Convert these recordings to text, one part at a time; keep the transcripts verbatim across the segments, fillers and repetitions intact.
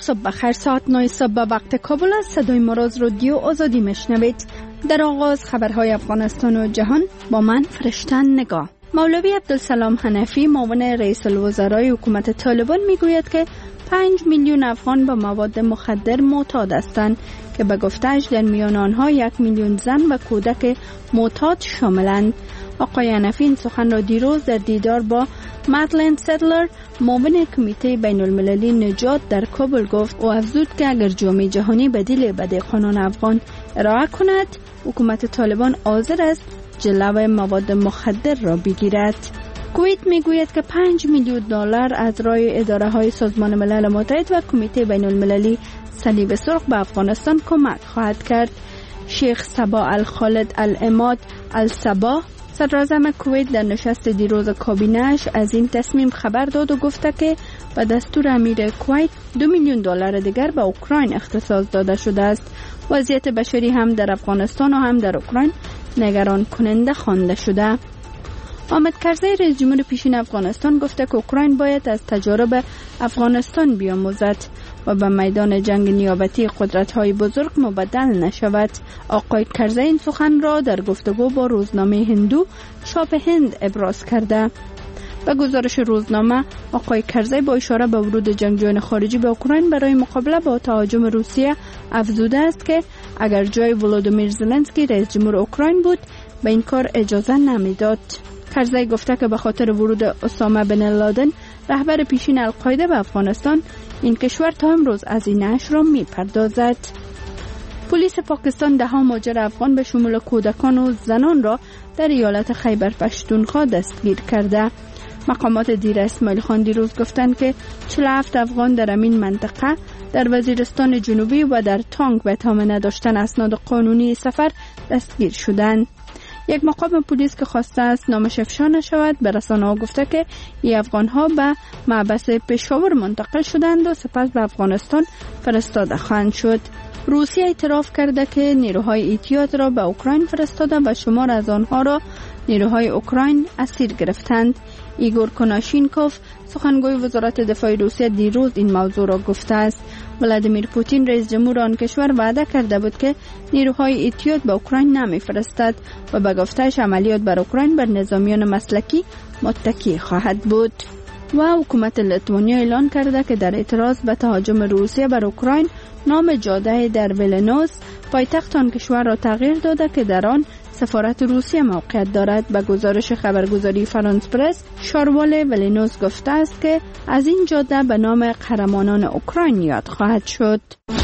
صبح بخیر. ساعت نه صبح به وقت کابل است. صدای ما را از رادیو آزادی میشنوید. در آغاز خبرهای افغانستان و جهان با من فرشتن نگاه. مولوی عبدالسلام حنفی معاون رئیس الوزرای حکومت طالبان میگوید که پنج میلیون افغان به مواد مخدر معتاد هستند که به گفته‌اش در میان آنها یک میلیون زن و کودک معتاد شاملند. آقای حنفی این سخن را دیروز در دیدار با مدلین سدلر معاون کمیته بین المللی نجات در کابل گفت و افزود که اگر جامعه جهانی بدیل بده قانون افغان ارائه کند، حکومت طالبان حاضر است جلوه مواد مخدر را بگیرد. کویت میگوید که پنج میلیون دلار از رای اداره های سازمان ملل متحد و کمیته بین المللی صلیب سرخ به افغانستان کمک خواهد کرد. شیخ صبا الخالد العماد الصبا صدراعظم کویت در نشست دیروز کابینه‌اش از این تصمیم خبر داد و گفته که به دستور امیر کویت دو میلیون دلار دیگر به اوکراین اختصاص داده شده است. وضعیت بشری هم در افغانستان و هم در اوکراین نگران کننده خوانده شده. حامد کرزی رئیس جمهور پیشین افغانستان گفته که اوکراین باید از تجارب افغانستان بیاموزد و به میدان جنگ نیابتی قدرت‌های بزرگ مبدل نشود. آقای کرزی این سخن را در گفتگو با روزنامه هندو چاپ هند ابراز کرده. به گزارش روزنامه، آقای کرزی با اشاره به ورود جنگجویان خارجی به اوکراین برای مقابله با تهاجم روسیه افزوده است که اگر جای ولودیمیر زلنسکی رئیس جمهور اوکراین بود به این کار اجازه نمیداد. کرزی گفته که به خاطر ورود اسامه بن لادن رهبر پیشین القاعده به افغانستان این کشور تا امروز از این اش را میپردازد. پلیس پاکستان ده ها مهاجر افغان به شمول کودکان و زنان را در ایالت خیبر پختونخوا دستگیر کرده. مقامات دیر اسماعیل خان دیروز گفتند که چهل و هفت افغان در این منطقه در وزیرستان جنوبی و در تانگ به اتهام نداشتن اسناد قانونی سفر دستگیر شدند. یک مقام پلیس که خواسته است نامش افشا نشود به رسانه‌ها گفته که این افغان‌ها به محبس پشاور منتقل شدند و سپس به افغانستان فرستاده خواهند شد. روسیه اعتراف کرده که نیروهای احتیاط را به اوکراین فرستاده و شمار از آنها را نیروهای اوکراین اسیر گرفتند. ایگور کناشینکوف سخنگوی وزارت دفاع روسیه دیروز این موضوع را گفته است. ولادیمیر پوتین رئیس جمهور آن کشور وعده کرده بود که نیروهای احتیاط به اوکراین نمی‌فرستد و به گفته‌اش عملیات بر اوکراین بر نظامیان مسلکی متکی خواهد بود. و حکومت لیتوانیا اعلان کرده که در اعتراض به تهاجم روسیه بر اوکراین نام جاده در ویلنوس پایتخت آن کشور را تغییر داده که در آن سفارت روسیه موقعیت دارد. به گزارش خبرگزاری فرانس پرس، شاروال ویلنوس گفته است که از این جاده به نام قهرمانان اوکراین یاد خواهد شد.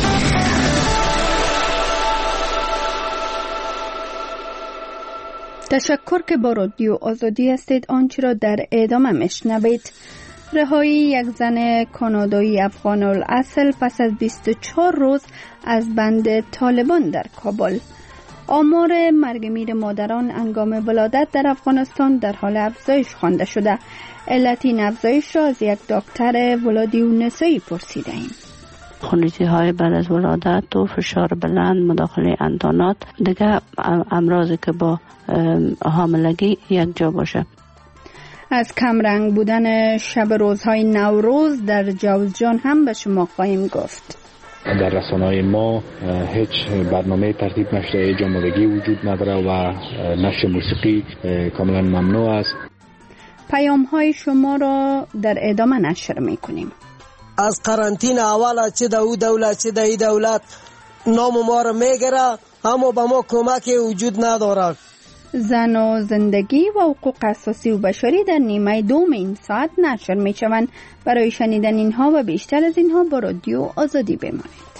تشکر که با رادیو آزادی هستید. آنچه را در ادامه میشنوید. رهایی یک زن کانادایی افغان الاصل پس از بیست و چهار روز از بند طالبان در کابل. آمار مرگ میر مادران هنگام ولادت در افغانستان در حال افزایش خوانده شده. علت این افزایش را از یک دکتر ولادی و نسایی پرسیده ایم. خونریزی های بعد از ولادت و فشار بلند، مداخله اندانات، دیگه امراضی که با حاملگی یک جا باشه. از کمرنگ بودن شب روزهای نوروز در جوزجان هم به شما خواهیم گفت. در رسانه‌های ما هیچ برنامه ترتیب نشده، جامدگی وجود نداره و نشر موسیقی کاملا ممنوع است. پیام های شما را در ادامه نشر میکنیم. از قرنطین اول چه دو دولت چه دی دولت نام ما را میگیره، اما به ما کمک وجود نداره. زن و زندگی و حقوق اساسی و بشری در نیمه دوم این ساعت نشر می شوند. برای شنیدن اینها و بیشتر از اینها با رادیو آزادی بمانید.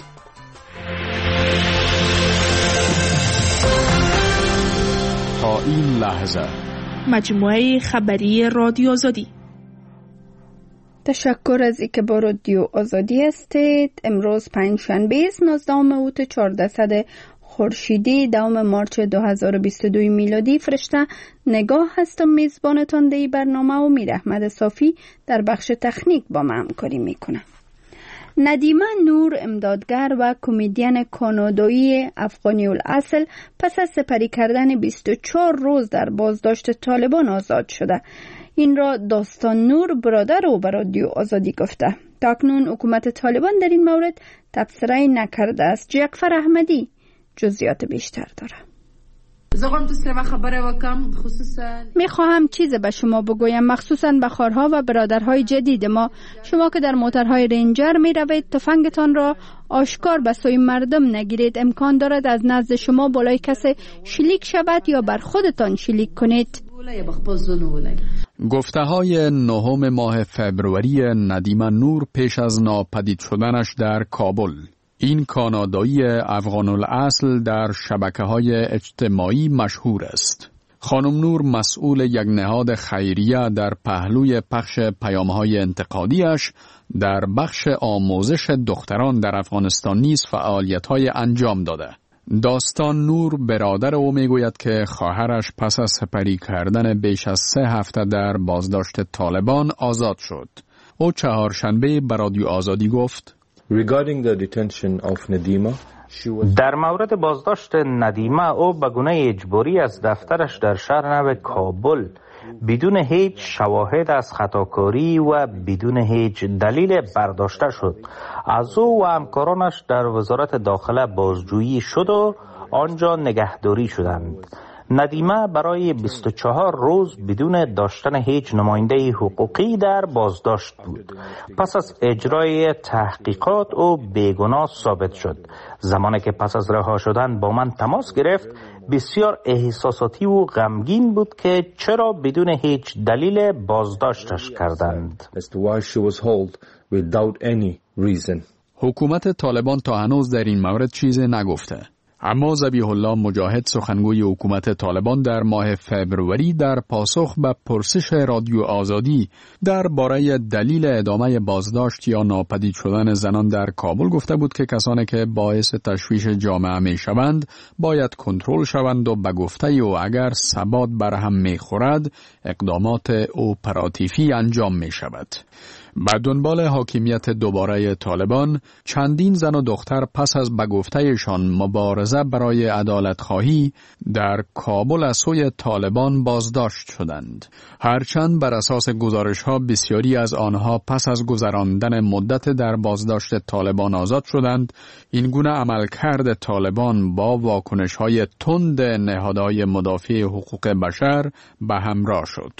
تا این لحظه مجموعه خبری رادیو آزادی. تشکر از اینکه با رادیو آزادی هستید. امروز پنجشنبه است، نوزدهم اوت چهاردهصد خورشیدی، دوم مارچ دو هزار و بیست و دو میلادی. فرشته نگاه هستم میزبانتان در برنامه و میر احمد صافی در بخش تکنیک با من همکاری میکنه. ندیمه نور، امدادگر و کمدین کانادایی افغانی الاصل، پس از سپری کردن بیست و چهار روز در بازداشت طالبان آزاد شده. این را داستان نور برادر او به رادیو آزادی گفته. تاکنون حکومت طالبان در این مورد تبصره نکرده است. جعفر احمدی جزئیات بیشتر داره. میخواهم چیز به شما بگویم، مخصوصا به خواهرها و برادرهای جدید ما. شما که در موترهای رنجر می روید، تفنگتان را آشکار به سوی مردم نگیرید. امکان دارد از نزد شما بالای کسی شلیک شود یا بر خودتان شلیک کنید. گفته های نهم ماه فبروری ندیمه نور پیش از ناپدید شدنش در کابل. این کانادایی افغان الاصل در شبکه‌های اجتماعی مشهور است. خانم نور مسئول یک نهاد خیریه در پهلوی پخش پیام‌های انتقادیش در بخش آموزش دختران در افغانستان نیز فعالیت‌های انجام داده. داستان نور برادر او میگوید که خواهرش پس از سپری کردن بیش از سه هفته در بازداشت طالبان آزاد شد. او چهارشنبه به رادیو آزادی گفت: Regarding the detention of Nadima, در مورد بازداشت ندیمه، او به گونه اجباری از دفترش در شهر نو کابل بدون هیچ شواهد از خطاکاری و بدون هیچ دلیل برداشته شد. از او و همکارانش در وزارت داخله بازجویی شد و آنجا نگهداری شدند. ندیمه برای بیست و چهار روز بدون داشتن هیچ نماینده حقوقی در بازداشت بود. پس از اجرای تحقیقات او بیگناه ثابت شد. زمانی که پس از رها شدن با من تماس گرفت، بسیار احساساتی و غمگین بود که چرا بدون هیچ دلیل بازداشتش کردند. حکومت طالبان تا هنوز در این مورد چیزی نگفته. اما ذبیح الله مجاهد، سخنگوی حکومت طالبان، در ماه فبروری در پاسخ به پرسش رادیو آزادی درباره دلیل ادامه بازداشت یا ناپدید شدن زنان در کابل گفته بود که کسانی که باعث تشویش جامعه می شوند باید کنترل شوند و به گفته او اگر ثبات برهم می خورد اقدامات اپراتیفی انجام می شود. به دنبال حاکمیت دوباره طالبان، چندین زن و دختر پس از به گفته‌شان مبارزه برای عدالت خواهی در کابل از سوی طالبان بازداشت شدند. هرچند بر اساس گزارش‌ها بسیاری از آنها پس از گذراندن مدت در بازداشت طالبان آزاد شدند، این گونه عملکرد طالبان با واکنش‌های تند نهادهای مدافع حقوق بشر به همراه شد.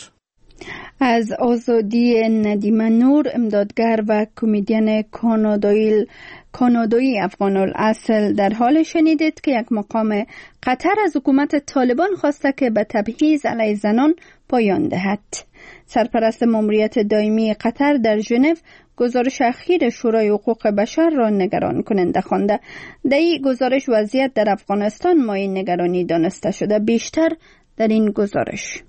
از آزادی ندیمه نور، امدادگر و کمدین کانادایی کانادایی افغان الاصل، در حال شنیدید که یک مقام قطر از حکومت طالبان خواسته که به تبعیض علیه زنان پایان دهد. سرپرست ماموریت دائمی قطر در ژنو گزارش اخیر شورای حقوق بشر را نگران کننده خوانده. در این گزارش وضعیت در افغانستان مایه نگرانی دانسته شده. بیشتر در این گزارش.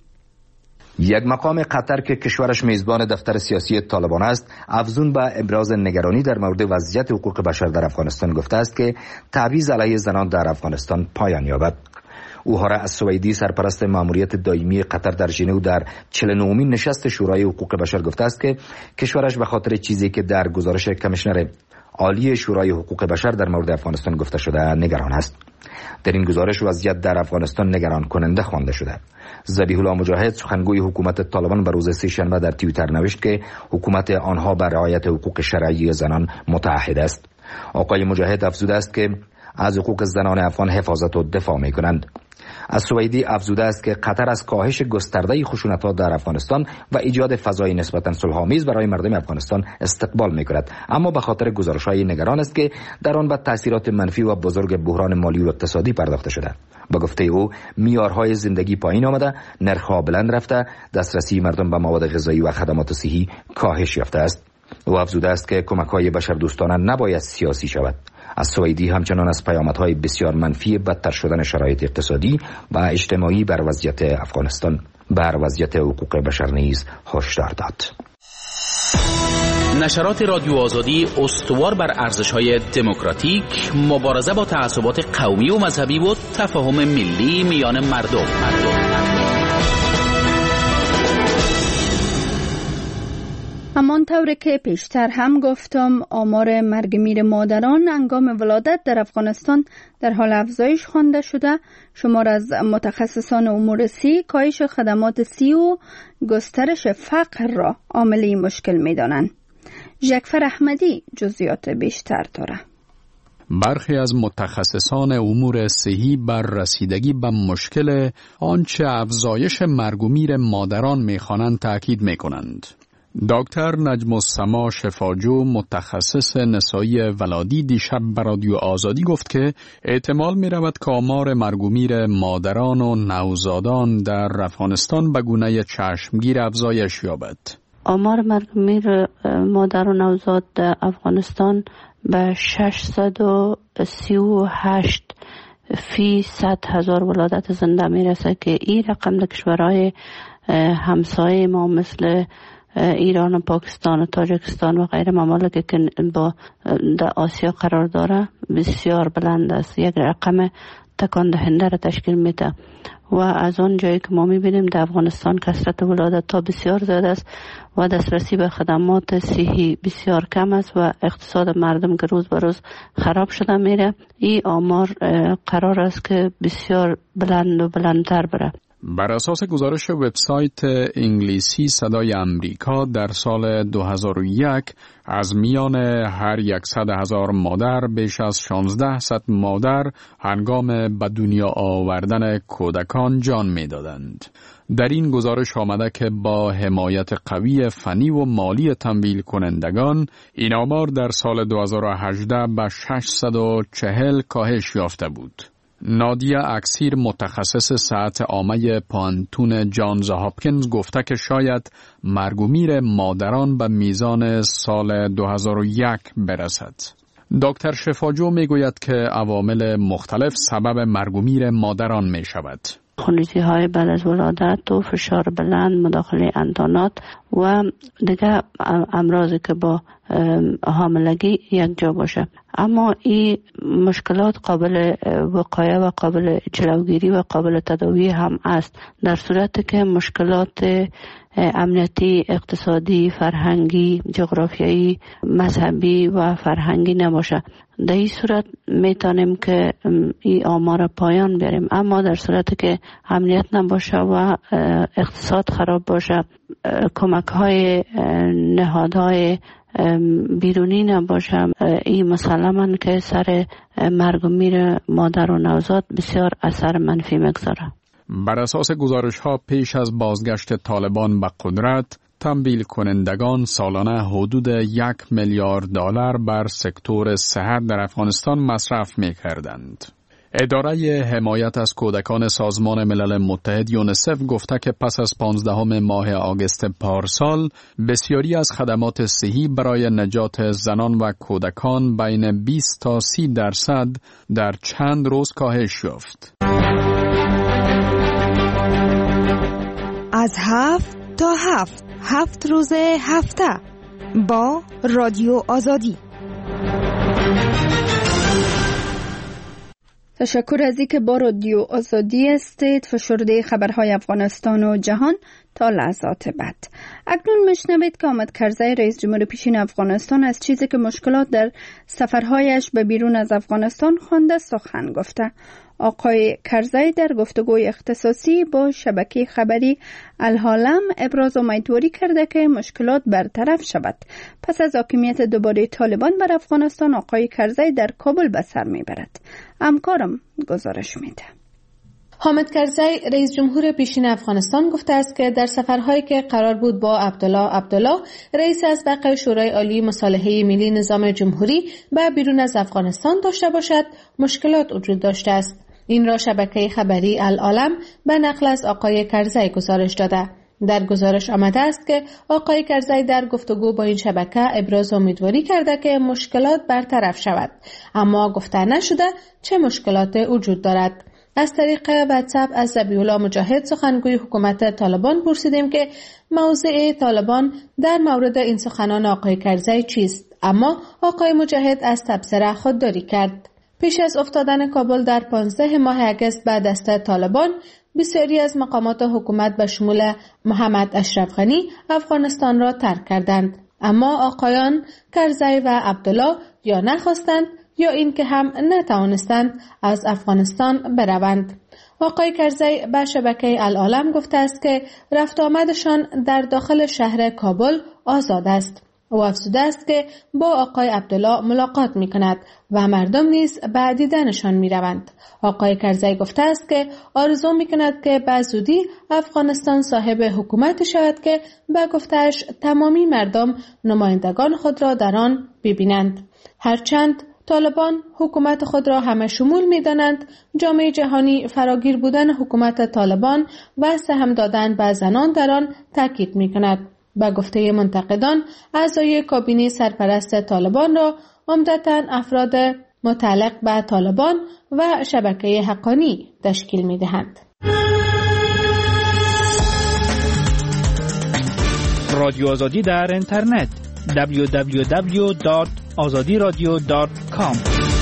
یک مقام قطر که کشورش میزبان دفتر سیاسی طالبان است، افزون به ابراز نگرانی در مورد وضعیت حقوق بشر در افغانستان گفته است که تبعیض علیه زنان در افغانستان پایان یابد. اوهاره السویدی، سرپرست ماموریت دائمی قطر در ژنو، در چهل و نهمین نشست شورای حقوق بشر گفته است که کشورش به خاطر چیزی که در گزارش کمیشنر عالی شورای حقوق بشر در مورد افغانستان گفته شده نگران است. در این گزارش وضعیت در افغانستان نگران کننده خوانده شده. ذبیح الله مجاهد، سخنگوی حکومت طالبان، به روز سه‌شنبه در توییتر نوشت که حکومت آنها بر رعایت حقوق شرعی زنان متعهد است. آقای مجاهد افزوده است که از حقوق زنان افغان حفاظت و دفاع می کنند. از سویدی افزوده است که قطر از کاهش گسترده خشونت‌ها در افغانستان و ایجاد فضای نسبتاً صلح‌آمیز برای مردم افغانستان استقبال می‌کند، اما به خاطر گزارش‌های نگران است که در آن به تأثیرات منفی و بزرگ بحران مالی و اقتصادی پرداخته شده. با گفته او، معیارهای زندگی پایین آمده، نرخ‌ها بلند رفته، دسترسی مردم به مواد غذایی و خدمات صحی کاهش یافته است. او افزوده است که کمک‌های بشردوستانه نباید سیاسی شود. از سویدی همچنان از پیامدهای بسیار منفی بدتر شدن شرایط اقتصادی و اجتماعی بر وضعیت افغانستان بر وضعیت حقوق بشر نیز هشدار داد. نشرات رادیو آزادی استوار بر ارزش‌های دموکراتیک، مبارزه با تعصبات قومی و مذهبی و تفاهم ملی میان مردم. مردم. همانطور که پیشتر هم گفتم، آمار مرگ میر مادران هنگام ولادت در افغانستان در حال افزایش خوانده شده. شمار از متخصصان امور صحی کاهش خدمات صحی و گسترش فقر را عامل این مشکل می دانند. ژکفر احمدی جزئیات بیشتر داره. برخی از متخصصان امور صحی بر رسیدگی به مشکل آنچه افزایش مرگ و میر مادران می‌خوانند تاکید می‌کنند. دکتر نجم السما شفاجو متخصص نسایی ولادی دیشب به رادیو آزادی گفت که احتمال می رود که آمار مرگ و میر مادران و نوزادان در افغانستان به گونه چشمگیر افزایش یابد. آمار مرگ و میر مادر و نوزاد در افغانستان به ششصد و سی و هشت فی صد هزار ولادت زنده می رسه که این رقم در کشورهای همسایه ما مثل ایران و پاکستان و تاجیکستان و غیره ممالک که با در آسیا قرار داره بسیار بلند است. یک رقم تکان دهنده را تشکیل میده و از آن جایی که ما میبینیم در افغانستان کثرت ولادت ها بسیار زیاد است و دسترسی به خدمات صحی بسیار کم است و اقتصاد مردم که روز به روز خراب شده میره. این آمار قرار است که بسیار بلند و بلندتر بره. بر اساس گزارش وبسایت انگلیسی صدای امریکا در سال دو هزار و یک از میان هر صد هزار مادر بیش از شانزده صد مادر هنگام به دنیا آوردن کودکان جان می‌دادند. در این گزارش آمده که با حمایت قوی فنی و مالی تمویل کنندگان این آمار در سال دو هزار و هجده به ششصد و چهل کاهش یافته بود. نادیا اکسیر متخصص صحت عامه پانتون جانز هاپکینز گفته که شاید مرگ و میر مادران به میزان سال دو هزار و یک برسد. دکتر شفاجو میگوید که عوامل مختلف سبب مرگ و میر مادران می شود. خونریزی های بعد از ولادت و فشار بلند، مداخله اندانات و دیگه امراضی که با حاملگی یک جا باشه. اما این مشکلات قابل وقایه و قابل جلوگیری و قابل تداوی هم است در صورتی که مشکلات امنیتی، اقتصادی، فرهنگی، جغرافیایی، مذهبی و فرهنگی نباشه. در این صورت میتونیم که این آمار پایان بیاریم. اما در صورتی که امنیت نباشه و اقتصاد خراب باشه، کمک های نهادهای بیرونی نباشه، این مسلماً که سر مرگ و میر مادر و نوزاد بسیار اثر منفی میگذاره. بر اساس گزارش ها پیش از بازگشت طالبان به قدرت، تمویل کنندگان سالانه حدود یک میلیارد دلار بر سکتور صحت در افغانستان مصرف می کردند. اداره حمایت از کودکان سازمان ملل متحد یونیسف گفته که پس از پانزدهم ماه آگوست پارسال بسیاری از خدمات صحی برای نجات زنان و کودکان بین بیست تا سی درصد در چند روز کاهش یافت. از هفت تا هفت هفت روز هفته با رادیو آزادی. تشکر از اینکه با رادیو آزادی استید فشرده خبرهای افغانستان و جهان تا لحظات بعد. اکنون میشنوید که آمد کرزی رئیس جمهور پیشین افغانستان از چیزی که مشکلات در سفرهایش به بیرون از افغانستان خوانده سخن گفته. آقای کرزی در گفتگوی اختصاصی با شبکه خبری العالم ابراز امیدواری کرده که مشکلات برطرف شود. پس از حاکمیت دوباره طالبان بر افغانستان، آقای کرزی در کابل به سر میبرد. همکارم گزارش میده. حامد کرزی رئیس جمهور پیشین افغانستان گفته است که در سفرهایی که قرار بود با عبدالله عبدالله رئیس اسبق شورای عالی مصالحه ملی نظام جمهوری به بیرون از افغانستان داشته باشد، مشکلات وجود داشته است. این را شبکه خبری العالم به نقل از آقای کرزی گزارش داده. در گزارش آمده است که آقای کرزی در گفتگو با این شبکه ابراز امیدواری کرده که مشکلات برطرف شود، اما گفته نشده چه مشکلات وجود دارد. از طریق واتساپ از ذبیح الله مجاهد سخنگوی حکومت طالبان پرسیدیم که موضع طالبان در مورد این سخنان آقای کرزی چیست، اما آقای مجاهد از تبصره خودداری کرد. پیش از افتادن کابل در پانزده ماه آگوست به دست طالبان، بسیاری از مقامات حکومت به شمول محمد اشرف غنی افغانستان را ترک کردند، اما آقایان کرزی و عبدالله یا نخواستند یا این که هم نتوانستند از افغانستان بروند. آقای کرزی به شبکه العالم گفته است که رفت آمدشان در داخل شهر کابل آزاد است. او افزوده است که با آقای عبدالله ملاقات می کند و مردم نیز به دیدنشان می روند. آقای کرزی گفته است که آرزو می کند که به زودی افغانستان صاحب حکومت شود که به گفته‌اش تمامی مردم نمایندگان خود را در آن ببینند. هرچند طالبان حکومت خود را همه شمول می دانند، جامعه جهانی فراگیر بودن حکومت طالبان و سهم دادن به زنان در آن تاکید می کند. به گفته منتقدان، اعضای کابینه سرپرست طالبان را عمدتاً افراد متعلق به طالبان و شبکه حقانی تشکیل می دهند. رادیو آزادی در اینترنت دبلیو دبلیو دبلیو دات آزادی رادیو دات کام.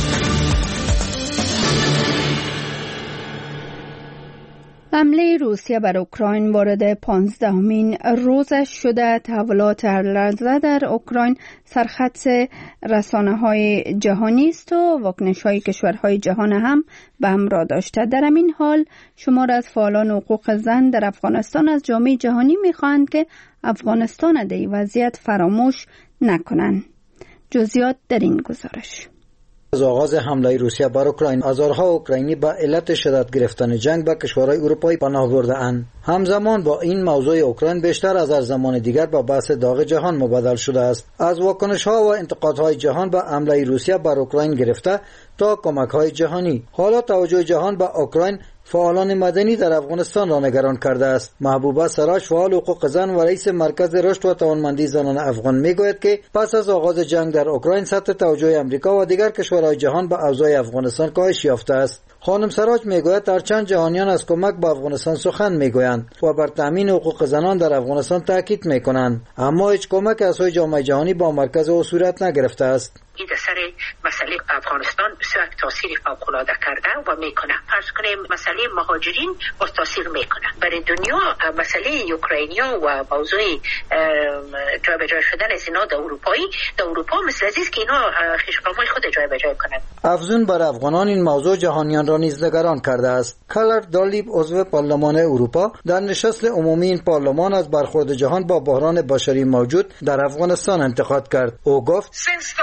حمله روسیه بر اوکراین وارد پانزدهمین روزش شده. تحولات هر لحظه در اوکراین سرخط رسانه‌های جهانی است و واکنش‌های کشورهای جهان هم به همراه داشته. در همین حال شمار از فعالان حقوق زن در افغانستان از جامعه جهانی می‌خواهند که افغانستان در این وضعیت فراموش نکنند. جزئیات در این گزارش. از آغاز حمله روسیه بر اوکراین، هزارها اوکراینی به علت شدت گرفتن جنگ به کشورهای اروپایی پناه برده‌اند. همزمان با این موضوع اوکراین بیشتر از هر زمان دیگر به بحث داغ جهان مبادل شده است. از واکنش‌ها و انتقادهای جهان به حمله روسیه بر اوکراین گرفته تا کمک‌های جهانی، حالا توجه جهان به اوکراین فعالان مدنی در افغانستان را نگران کرده است. محبوبه سراج، فعال حقوق زن و رئیس مرکز رشد و توانمندی زنان افغان میگوید که پس از آغاز جنگ در اوکراین سطح توجه امریکا و دیگر کشورهای جهان به اوضاع افغانستان کاهش یافته است. خانم سراج میگوید هرچند جهانیان از کمک به افغانستان سخن میگویند و بر تامین حقوق زنان در افغانستان تاکید میکنند، اما هیچ کمک از سوی جامعه جهانی با مرکز او صورت نگرفته است. این سر مسئله افغانستان بسیار تاثیر فوق‌العاده کرده و میکنه. فرض کنیم مسئله مهاجرین باز تاثیر میکنه. برای دنیا مسئله اوکراینیا و موضوع جابجا شدن از اینا در اروپایی در اروپا مثل عزیز که اینا خشم‌های خود جابجا کنند. افزون بر افغانان این موضوع جهانیان را نیز نگران کرده است. کلر دالیب، عضو پارلمان اروپا، در نشست عمومی این پارلمان از برخورد جهان با بحران بشری موجود در افغانستان انتقاد کرد. او گفت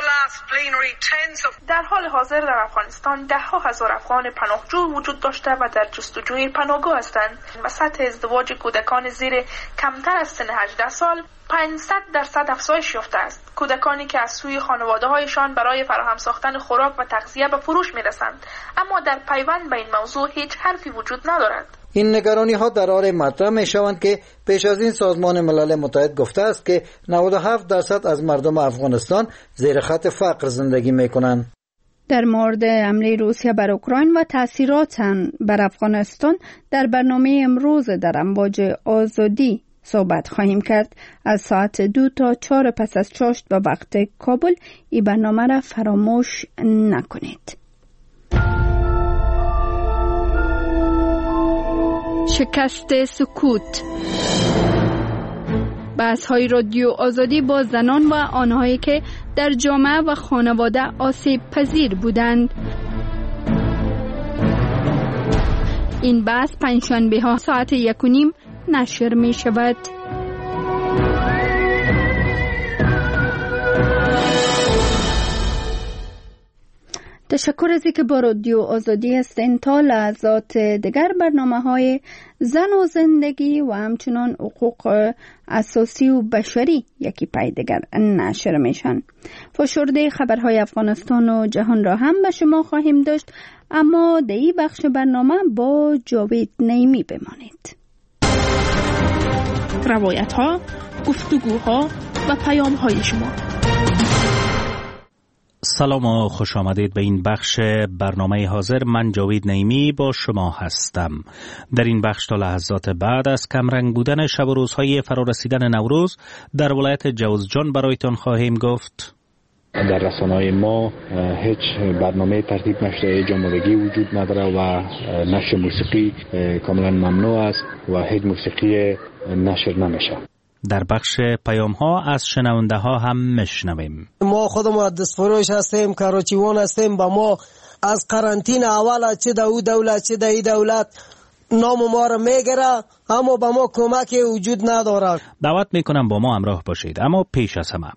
در حال حاضر در افغانستان ده ها هزار افغان پناهجو وجود داشته و در جستجوی پناهگاه هستند و سطح ازدواج کودکان زیر کمتر از سن هجده سال پانصد درصد افزایش یافته است. کودکانی که از سوی خانواده‌هایشان برای فراهم ساختن خوراک و تغذیه به فروش می‌رسند، اما در پیوند به این موضوع هیچ حرفی وجود ندارد. این نگرانی ها در حال مطرح می شوند که پیش از این سازمان ملل متحد گفته است که نود و هفت درصد از مردم افغانستان زیر خط فقر زندگی می کنند. در مورد حمله روسیه بر اوکراین و تأثیرات آن بر افغانستان در برنامه امروز در امواج آزادی صحبت خواهیم کرد. از ساعت دو تا چهار پس از چاشت و وقت کابل این برنامه را فراموش نکنید. شکست سکوت. بحث های رادیو آزادی با زنان و آنهایی که در جامعه و خانواده آسیب پذیر بودند. این بحث پنجشنبه ها ساعت یک و نیم نشر می شود. تشکر از اینکه با رادیو آزادی هستین. تا لحظات دیگر برنامه های زن و زندگی و همچنان حقوق اساسی و بشری یکی پای دیگر نشر میشن. فشرده خبرهای افغانستان و جهان را هم به شما خواهیم داشت، اما در این بخش برنامه با جاوید نعیمی بمانید. روایت ها، گفتگوها و پیام های شما. سلام و خوش آمدید به این بخش برنامه حاضر. من جاوید نعیمی با شما هستم. در این بخش تا لحظات بعد از کمرنگ بودن شب و روزهای فرارسیدن نوروز در ولایت جوزجان برایتان خواهیم گفت. در رسانه‌های ما هیچ برنامه ترتیب نشده جامعگی وجود نداره و نشر موسیقی کاملا ممنوع است و هیچ موسیقی نشر نمیشه. در بخش پیام ها از شنونده ها هم میشنویم. ما خودمون دستفروش هستیم، کاروچیوان هستیم. با ما از قرنطینه اول چه در او دولت چه در این دولت نام ما را میگیره، اما با ما کمک وجود نداره. دعوت میکنم با ما همراه باشید، اما پیش از همه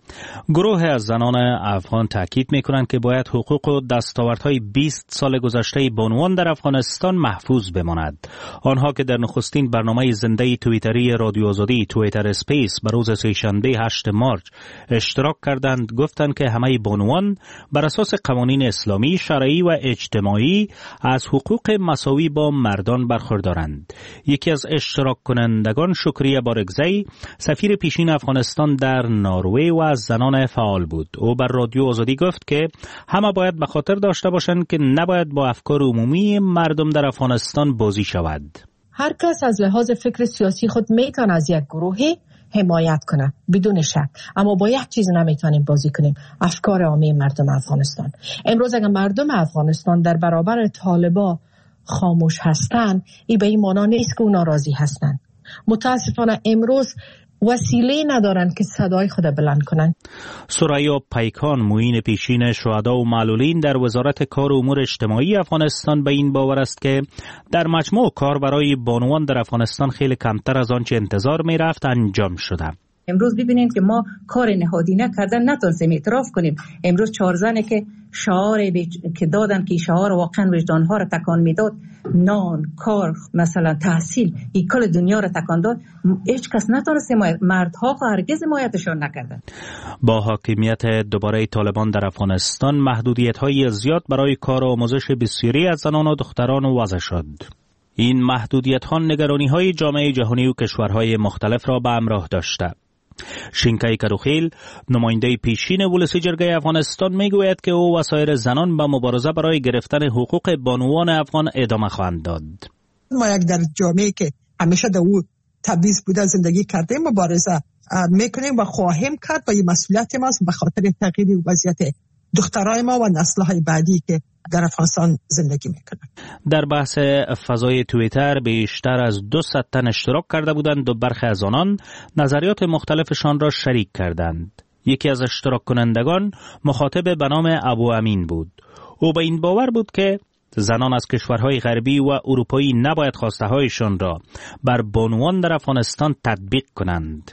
گروه از زنان افغان تاکید می‌کنند که باید حقوق و دستاوردهای بیست سال گذشته بانوان در افغانستان محفوظ بماند. آنها که در نخستین برنامه زنده توییتری رادیو آزادی توییتر اسپیس بر روز سه‌شنبه هشتم مارس اشتراک کردند، گفتند که همه بانوان بر اساس قوانین اسلامی، شرعی و اجتماعی از حقوق مساوی با مردان برخوردارند. یکی از اشتراک کنندگان، شکریه بارگزی، سفیر پیشین افغانستان در نروژ و از زنان فعال بود. او بر رادیو آزادی گفت که همه باید به خاطر داشته باشند که نباید با افکار عمومی مردم در افغانستان بازی شود. هر کس از لحاظ فکر سیاسی خود میتونه از یک گروهی حمایت کنه بدون شک، اما با یک چیز نمیتونیم بازی کنیم: افکار عامه مردم افغانستان. امروز اگر مردم افغانستان در برابر طالبان خاموش هستند، این به این معنا نیست که اونا راضی هستند. متاسفانه امروز وسیله ندارند که صدای خود بلند کنند. ثریا پیکان، معین پیشین شهدا و معلولین در وزارت کار و امور اجتماعی افغانستان، به این باور است که در مجموع کار برای بانوان در افغانستان خیلی کمتر از آنچه انتظار می رفت انجام شده. امروز ببینیم که ما کار نهادی نکردن، نتونستیم اعتراف کنیم. امروز چهار زنه که شعار که دادن که شعار واقعا وجدانها را تکان میداد، نان، کار، مثلا تحصیل، این کل دنیا را تکان داد، هیچ کس نتونست، مردها هرگز حمایتشان نکردن. با حاکمیت دوباره طالبان در افغانستان، محدودیت‌های زیاد برای کار و آموزش بسیاری از زنان و دختران وضع شد. این محدودیت‌ها نگرانی‌های جامعه جهانی و کشورهای مختلف را به همراه داشته. شینکای کروخیل، نماینده پیشین ولسی جرگه افغانستان، میگوید که او و سایر زنان به مبارزه برای گرفتن حقوق بانوان افغان ادامه خواهند داد. ما یک در جامعه که همیشه در او تبعیض بوده زندگی کردیم مبارزه میکنیم و خواهیم کرد و این مسئولیت ماست به خاطر تغییر وضعیت دخترای ما و نسل‌های بعدی که در افغانستان زندگی میکنند. در بحث فضای توییتر بیشتر از دو صد تن اشتراک کرده بودند و برخی از آنان نظریات مختلفشان را شریک کردند. یکی از اشتراک کنندگان مخاطب به نام ابو امین بود. او به این باور بود که زنان از کشورهای غربی و اروپایی نباید خواسته هایشان را بر بانوان در افغانستان تطبیق کنند.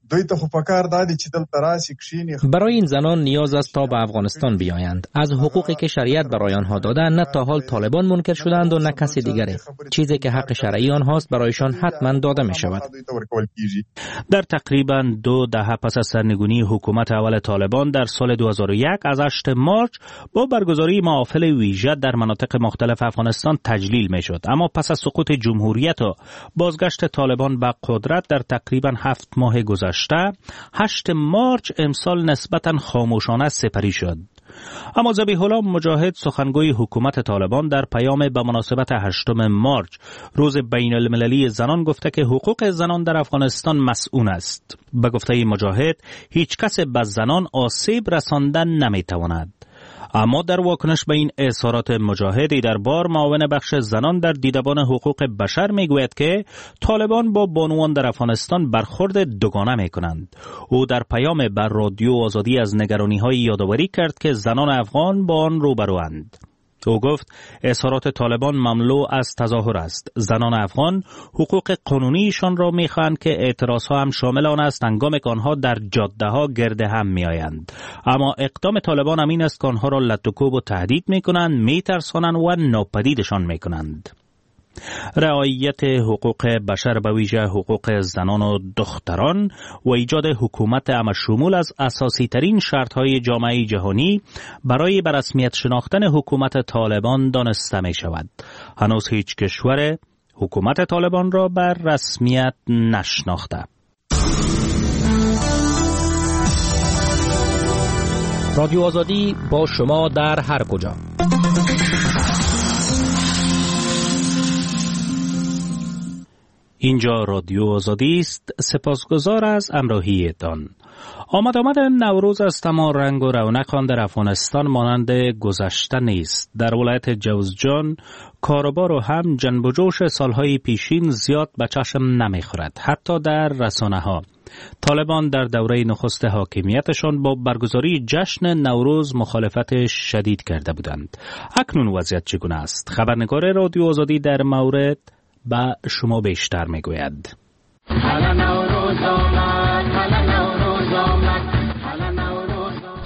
برای این زنان نیاز است تا به افغانستان بیایند. از حقوقی که شریعت برای آنها داده نه تا حال طالبان منکر شدند و نه کسی دیگری. چیزی که حق شرعی آنهاست برایشان حتما داده می شود. در تقریبا دو دهه پس از سرنگونی حکومت اول طالبان در سال دو هزار و یک، از هشتم مارس با برگزاری محافل ویژه در مناطق مختلف افغانستان تجلیل می شد. اما پس از سقوط جمهوریت و بازگشت طالبان به قدرت در تقریبا هفت ماه گذشته، هشتم مارس امسال نسبتاً خاموشانه سپری شد. اما ذبیح الله مجاهد، سخنگوی حکومت طالبان، در پیام به مناسبت هشتم مارس، روز بین المللی زنان، گفته که حقوق زنان در افغانستان مسئول است. به گفته مجاهد، هیچ کس به زنان آسیب رساندن نمیتواند. اما در واکنش به این اظهارات مجاهدی در بار، معاون بخش زنان در دیدبان حقوق بشر میگوید که طالبان با بانوان در افغانستان برخورد دوگانه میکنند. او در پیام بر رادیو آزادی از نگرانی‌های یادآوری کرد که زنان افغان با آن روبروند. او گفت اظهارات طالبان مملو از تظاهر است. زنان افغان حقوق قانونیشان را میخواهند که اعتراضها هم شامل آن است هنگامی که آنها در جاده ها گرد هم میآیند. اما اقدام طالبان همین است که آنها را لط و کوب و تهدید میکنند، میترسانند و ناپدیدشان میکنند. رعایت حقوق بشر، به ویژه حقوق زنان و دختران، و ایجاد حکومت همه‌شمول از اساسی ترین شرطهای جامعه جهانی برای به رسمیت شناختن حکومت طالبان دانسته می شود. هنوز هیچ کشور حکومت طالبان را بر رسمیت نشناخته. رادیو آزادی با شما در هر کجا. اینجا رادیو آزادی است. سپاسگزار از همراهیتان. آمد آمد نوروز است، اما رنگ و رونق آن در افغانستان مانند گذشته نیست. در ولایت جوزجان کاروبار و هم جنب و جوش سالهای پیشین زیاد به چشم نمیخورد، حتی در رسانه ها. طالبان در دوره نخست حاکمیتشان با برگزاری جشن نوروز مخالفت شدید کرده بودند. اکنون وضعیت چگونه است؟ خبرنگار رادیو آزادی در مورد با شما بیشتر میگوید.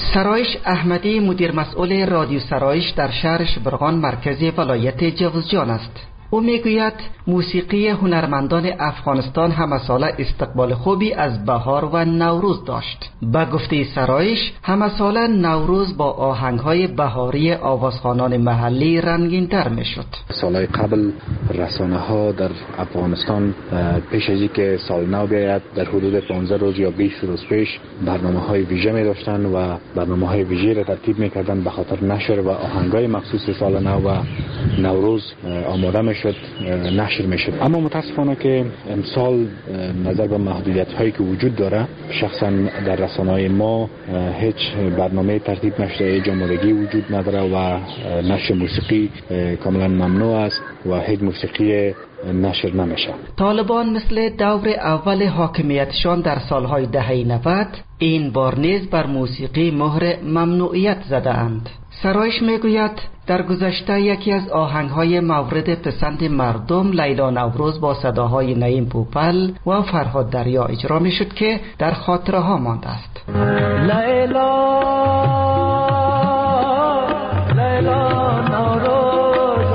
سرایش احمدی مدیر مسئول رادیو سرایش در شهر شبرغان مرکز ولایت جوزجان است. او میگوید موسیقی هنرمندان افغانستان همه ساله استقبال خوبی از بهار و نوروز داشت. با گفته سرایش همه ساله نوروز با آهنگ‌های بهاری آوازخوانان محلی رنگین‌تر میشد. سالهای قبل رسانه‌ها در افغانستان پیش از اینکه سال نو بیاید در حدود پانزده روز یا بیست روز پیش برنامه‌های ویژه می داشتند و برنامه‌های ویژه را ترتیب می‌کردند به خاطر نشر و آهنگ‌های مخصوص سال نو و نوروز آماده می‌شد شد نشر میشد. اما متاسفانه که امسال نظر به محدودیت هایی که وجود داره شخصا در رسانه‌های ما هیچ برنامه ترتیب نشده، جمع‌آوری وجود نداره و نشر موسیقی کاملا ممنوع است و هیچ موسیقی نشر نمیشه. طالبان مثل دور اول حاکمیتشان در سالهای دهه نود این بار نیز بر موسیقی مهر ممنوعیت زده اند. سرایش میگوید در گذشته یکی از آهنگ‌های مورد پسند مردم لیلا نوروز با صداهای نعیم پوپل و فرهاد دریا اجرا میشد که در خاطره ها مانده است. لیلا لیلا نوروز.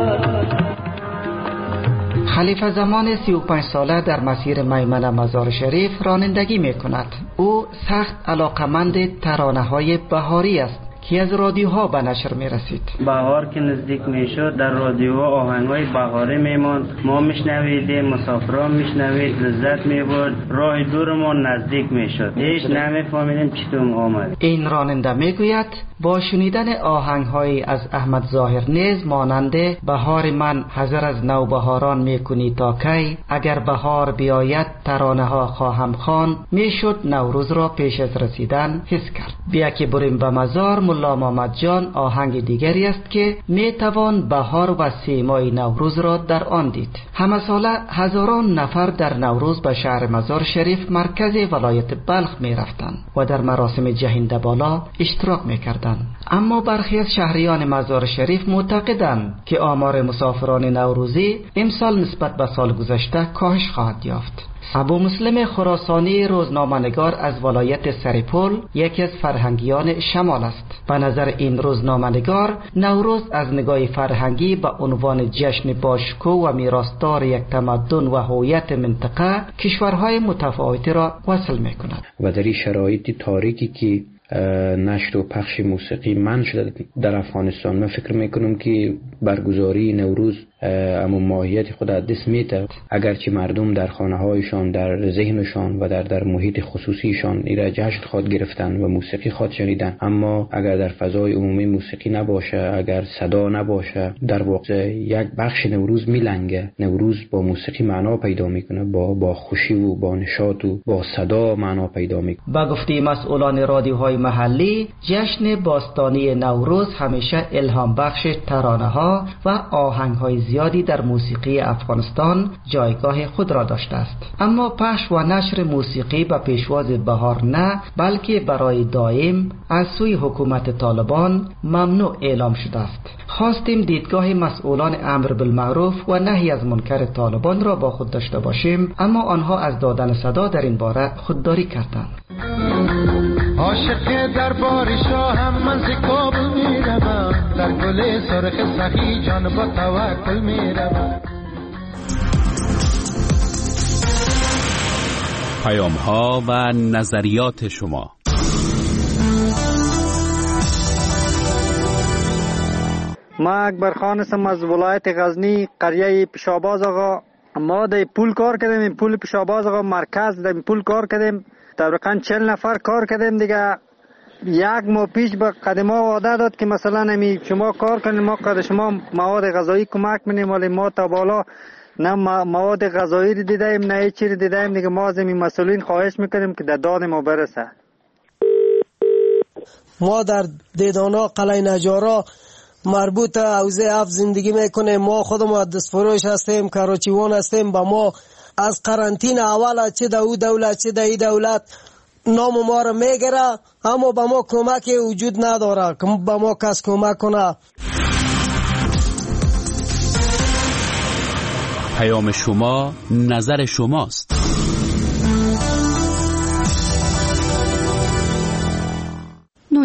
خلیفه زمان سی و پنج ساله در مسیر میمنه مزار شریف رانندگی میکند. او سخت علاقمند ترانه‌های بهاری است که از رادیوها به نشر می رسید. بهار که نزدیک می شد در رادیوها آهنگای بهاری می ماند، ما میشنویدیم، مسافران میشنوید، لذت می برد، راه دورمان نزدیک می شد، هیچ نمی فهمیدیم چطور آمد. این راننده می گوید با شنیدن آهنگهایی از احمد ظاهر نیز مانند بهار من حذر از نوبهاران می کنی تا کی، اگر بهار بیاید ترانه ها خواهم خواند، می شد نوروز را پیش از رسیدن حس کرد. بیا که بریم به مزار ملا محمد جان آهنگ دیگری است که می توان بهار و سیمای نوروز را در آن دید. همه ساله هزاران نفر در نوروز به شهر مزار شریف مرکز ولایت بلخ می رفتند و در مراسم جهنده بالا اشتراک می کردند. اما برخی از شهریان مزار شریف معتقدند که آمار مسافران نوروزی امسال نسبت به سال گذشته کاهش خواهد یافت. ابو مسلم خراسانی روزنامه‌نگار از ولایت سرپل یکی از فرهنگیان شمال است. به نظر این روزنامه‌نگار نوروز از نگاه فرهنگی به عنوان جشن باشکوه و میراثدار یک تمدن و هویت منطقه کشورهای متفاوتی را وصل می‌کند. و در این شرایط تاریکی که نشر و پخش موسیقی منع شده در افغانستان، من فکر میکنم که برگزاری نوروز اما ماهیت خود از دست میده. اگرچه مردم در خانه هایشان، در ذهنشان و در در محیط خصوصیشان ایرا جشن خواد گرفتن و موسیقی خواد شنیدن، اما اگر در فضای عمومی موسیقی نباشه، اگر صدا نباشه، در واقع یک بخش نوروز میلنگه. نوروز با موسیقی معنا پیدا میکنه، با با خوشی و با نشاط و با صدا معنا پیدا میکنه. با گفته مسئولان رادیوهای محلی، جشن باستانی نوروز همیشه الهام بخش ترانه ها و آهنگ های زیادی در موسیقی افغانستان جایگاه خود را داشته است. اما پخش و نشر موسیقی به پیشواز بهار نه، بلکه برای دائم از سوی حکومت طالبان ممنوع اعلام شده است. خواستیم دیدگاه مسئولان امر بالمعروف و نهی از منکر طالبان را با خود داشته باشیم، اما آنها از دادن صدا در این باره خودداری کردند. عاشق در بار شاهم من ز کابل میروم، در گل سرخ سخی جان با توکل میروم. پیام ها و نظریات شما. ما اکبر خان هستم از ولایت غزنی، قریه پیشاباز آقا. ما در پول کار کردیم، این پول پیشاباز آقا مرکز در پول کار کردیم، تقریبا چهل نفر کار کردیم دیگه. یک ماه پیش به قدما وعده داد که مثلا نمی شما کار کنید، ما قد شما مواد غذایی کمک می‌کنیم، ولی ما تا بالا نه مواد غذایی رو دیدیم نه هیچ چیزی دیدیم دیگه. ما از این مسئولین خواهش میکنیم که در داد ما برسه. ما در دیدانا قلعه نجارا مربوط حوزه هفت زندگی میکنیم. ما خودمون دستفروش هستیم، کراچیوان هستیم. با ما از قرنطینه اول چه در او دولت چه در این دولت نام ما رو میگیره، اما با ما کمکی وجود نداره که با ما کس کمک کنه. پیام شما نظر شماست.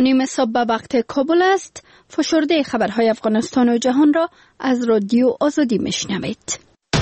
و نیم صبح وقت کابل است. فشرده خبرهای افغانستان و جهان را از رادیو آزادی میشنوید.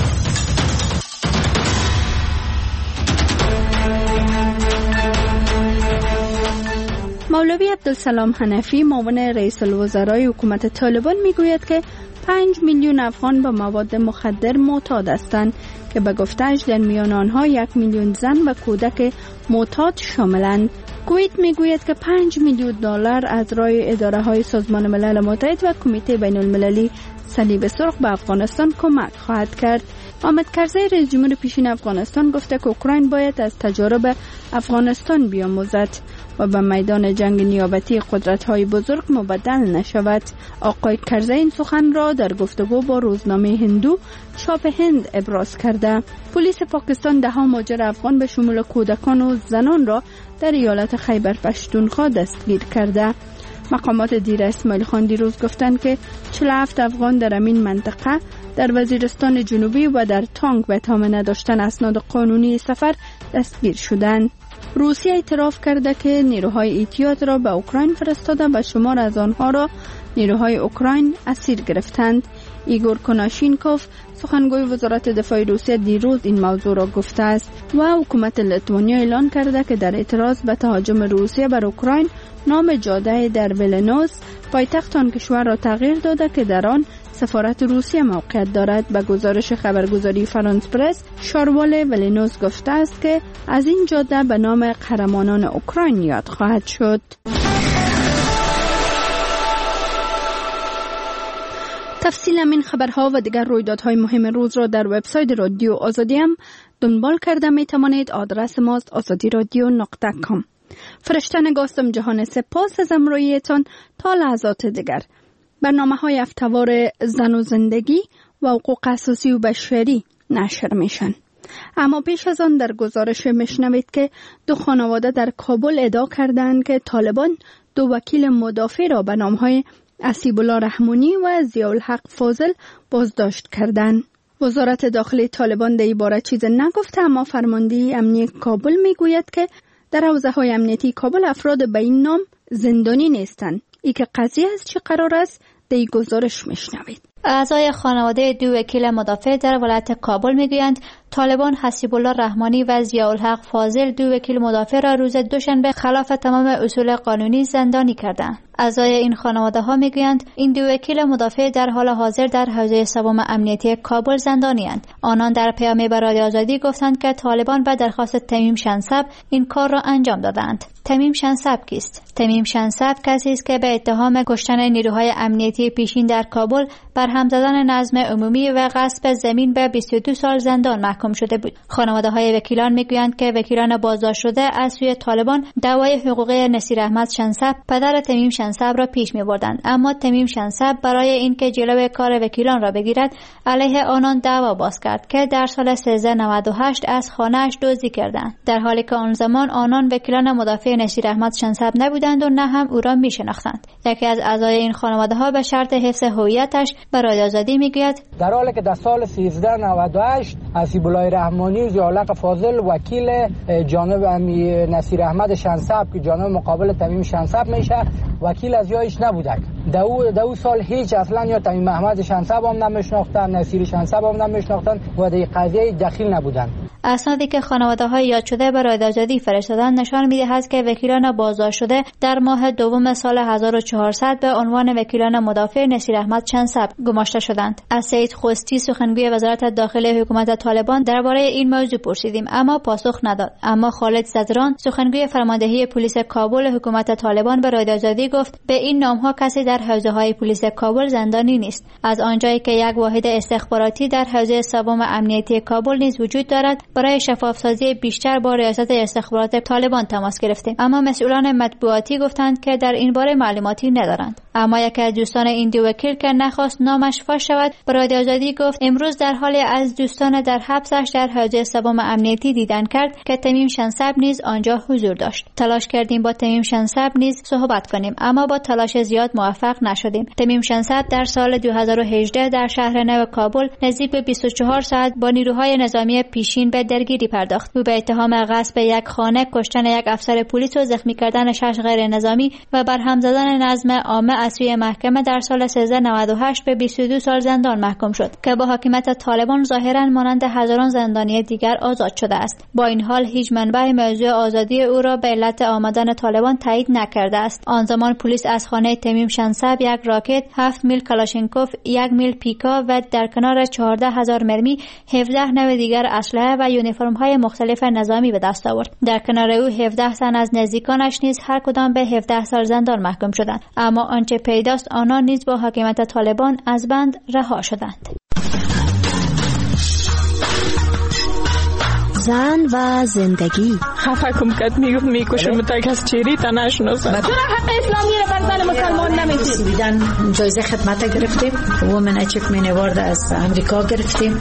مولوی عبدالسلام حنفی معاون رئیس الوزرای حکومت طالبان میگوید که پنج میلیون افغان به مواد مخدر معتاد هستند که به گفته‌اش در میان آنها یک میلیون زن و کودک معتاد شاملند. کویت میگوید که پنج میلیون دلار از رای اداره های سازمان ملل متحد و کمیته بین المللی صلیب سرخ به افغانستان کمک خواهد کرد. حامد کرزی رئیس جمهور پیشین افغانستان گفته که اوکراین باید از تجارب افغانستان بیاموزد و به میدان جنگ نیابتی قدرت‌های بزرگ مبدل نشود. آقای کرزی این سخن را در گفتگو با روزنامه هندو چاپ هند ابراز کرده. پلیس پاکستان ده ها مهاجر افغان به شمول کودکان و زنان را در ایالت خیبر پختونخوا دستگیر کرده. مقامات دیر اسماعیل خان دیروز گفتند که چهل و هفت افغان در این منطقه در وزیرستان جنوبی و در تانگ به اتهام نداشتن اسناد قانونی سفر دستگیر شدند. روسیه اعتراف کرده که نیروهای احتیاط را به اوکراین فرستاده و شمار از آنها را نیروهای اوکراین اسیر گرفتند. ایگور کناشینکوف سخنگوی وزارت دفاع روسیه دیروز این موضوع را گفته است و حکومت لیتوانیا اعلان کرده که در اعتراض به تهاجم روسیه بر اوکراین نام جاده در ولینوس پایتخت آن کشور را تغییر داده که در آن سفارت روسیه موقعیت دارد. به گزارش خبرگزاری فرانس پرس، شاروال ولینوس گفته است که از این جاده به نام قهرمانان اوکراین یاد خواهد شد. تفصیل این خبرها و دیگر رویدادهای مهم روز را در وبسایت رادیو آزادی هم دنبال کرده می توانید. آدرس ماست آزادی رادیو نقطه کام. فرشته نگاستم جهان سپاس از همراهیتان. تا لحظات دیگر برنامه های افتوار زن و زندگی و حقوق اساسی و بشری نشر میشن. اما پیش از آن در گزارش میشنوید که دو خانواده در کابل ادعا کردند که طالبان دو وکیل مدافع را به نامهای اسیب الله رحمانی و ضیاءالحق فاضل بازداشت کردند. وزارت داخلی طالبان در این باره چیز نگفته، اما فرمانده امنیت کابل میگوید که در حوزه های امنیتی کابل افراد به این نام زندانی نیستند. ای که قضیه از چه قرار است در این گزارش میشنوید. اعضای خانواده دو وکیل مدافع در ولایت کابل میگویند طالبان حسیب الله رحمانی و ضیاءالحق فاضل دو وکیل مدافع را روز دوشنبه خلاف تمام اصول قانونی زندانی کردند. اعضای این خانواده ها میگویند این دو وکیل مدافع در حال حاضر در حوزه سوم امنیتی کابل زندانی اند. آنان در پیامی به رادیو آزادی گفتند که طالبان به درخواست تمیم شنسب این کار را انجام دادند. تمیم شنسب کیست؟ تمیم شنسب کسی است که به اتهام کشتن نیروهای امنیتی پیشین در کابل، برهم زدن نظم عمومی و غصب زمین به بیست و دو سال زندان محکوم شده بود. خانواده های وکیلان میگویند که وکیلان بازداشت شده از سوی طالبان دعوای حقوقی نصیر احمد شنسب پدر تمیم شنسب را پیش می‌بردند، اما تمیم شنسب برای اینکه جلوی کار وکیلان را بگیرد علیه آنان دعوا باز کرد که در سال سیزده نود و هشت از خانه‌اش دزدی کردند، در حالی که آن زمان آنان وکیلان مدافع نصیر احمد شنسب نبودند و نه هم او را می‌شناختند. یکی از اعضای این خانواده ها به شرط حفظ هویتش به رادیو آزادی میگوید در حالی که در سال سیزده نود و هشت حسیب الله رحمانی و ضیاءالحق فاضل وکیل جانب نصیر احمد شنسب که جانب مقابل تمیم شنسب میشه وکیل از یایش نبودند. دو دو سال هیچ اصلا یا تمیم احمد شنسب هم نمیشناختن، نصیر شنسب هم نمیشناختن و در قضیه دخیل نبودند. اسنادی که خانواده های یاد شده به رادیو آزادی فرستادن نشان می‌دهد که وکیلان بازداشت شده در ماه دوم سال هزار و چهارصد به عنوان وکیلان مدافع نصیر احمد شنسب گماشته شدند. از سید خوستی سخنگوی وزارت داخلی حکومت طالبان درباره این موضوع پرسیدیم اما پاسخ نداد. اما خالد زدران سخنگوی فرماندهی پلیس کابل حکومت طالبان به رادیو آزادی گفت به این نام‌ها کسی در حوزه های پلیس کابل زندانی نیست. از آنجایی که یک واحد استخباراتی در حوزه سوم امنیتی کابل نیز وجود دارد، برای شفافسازی بیشتر با ریاست استخبارات طالبان تماس گرفتیم، اما مسئولان مطبوعاتی گفتند که در این باره معلوماتی ندارند. اما یکی از دوستان این دو وکیل که نخواست نامش فاش شود به رادیو آزادی گفت امروز در حال از دوستان در حبسش در حوزه سوم امنیتی دیدن کرد که تمیم شنسب نیز آنجا حضور داشت. تلاش کردیم با تمیم شنسب نیز صحبت کنیم اما با تلاش زیاد موفق نشدیم. تمیم شنسب در سال دو هزار و هجده در شهر نو کابل نزدیک به بیست و چهار ساعت با نیروهای نظامی پیشین به به درگیری پرداخت. او به اتهام غصب یک خانه، کشتن یک افسر پلیس و زخمی کردن شش غیر نظامی و برهم زدن نظم عامه از سوی محکمه در سال سیزده نود و هشت به بیست و دو سال زندان محکوم شد که با حاکمیت طالبان ظاهرا مانند هزاران زندانی دیگر آزاد شده است. با این حال هیچ منبع موضوع آزادی او را به علت آمدن طالبان تایید نکرده است. آن زمان پلیس از خانه تمیم شنسب یک راکت، هفت میل کلاشینکوف، یک میل پیکا و در کنار چهارده هزار مرمی، هفده نوع دیگر اسلحه و یونیفرم های مختلف نظامی به دست آورد. در کنار او هفده تن از نزدیکانش نیز هر کدام به هفده سال زندان محکوم شدند. اما آنچه پیداست آنها نیز با حاکمیت طالبان از بند رها شدند. زن و زندگی خفه کم کت میگفت میکشم تا کس چیری تا نشناسم. چرا حق اسلامی رو بر زن مسلمان نمیدید؟ بیدن جایزه خدمت گرفتیم، وومن اچیومنت اوارد از امریکا گرفتیم.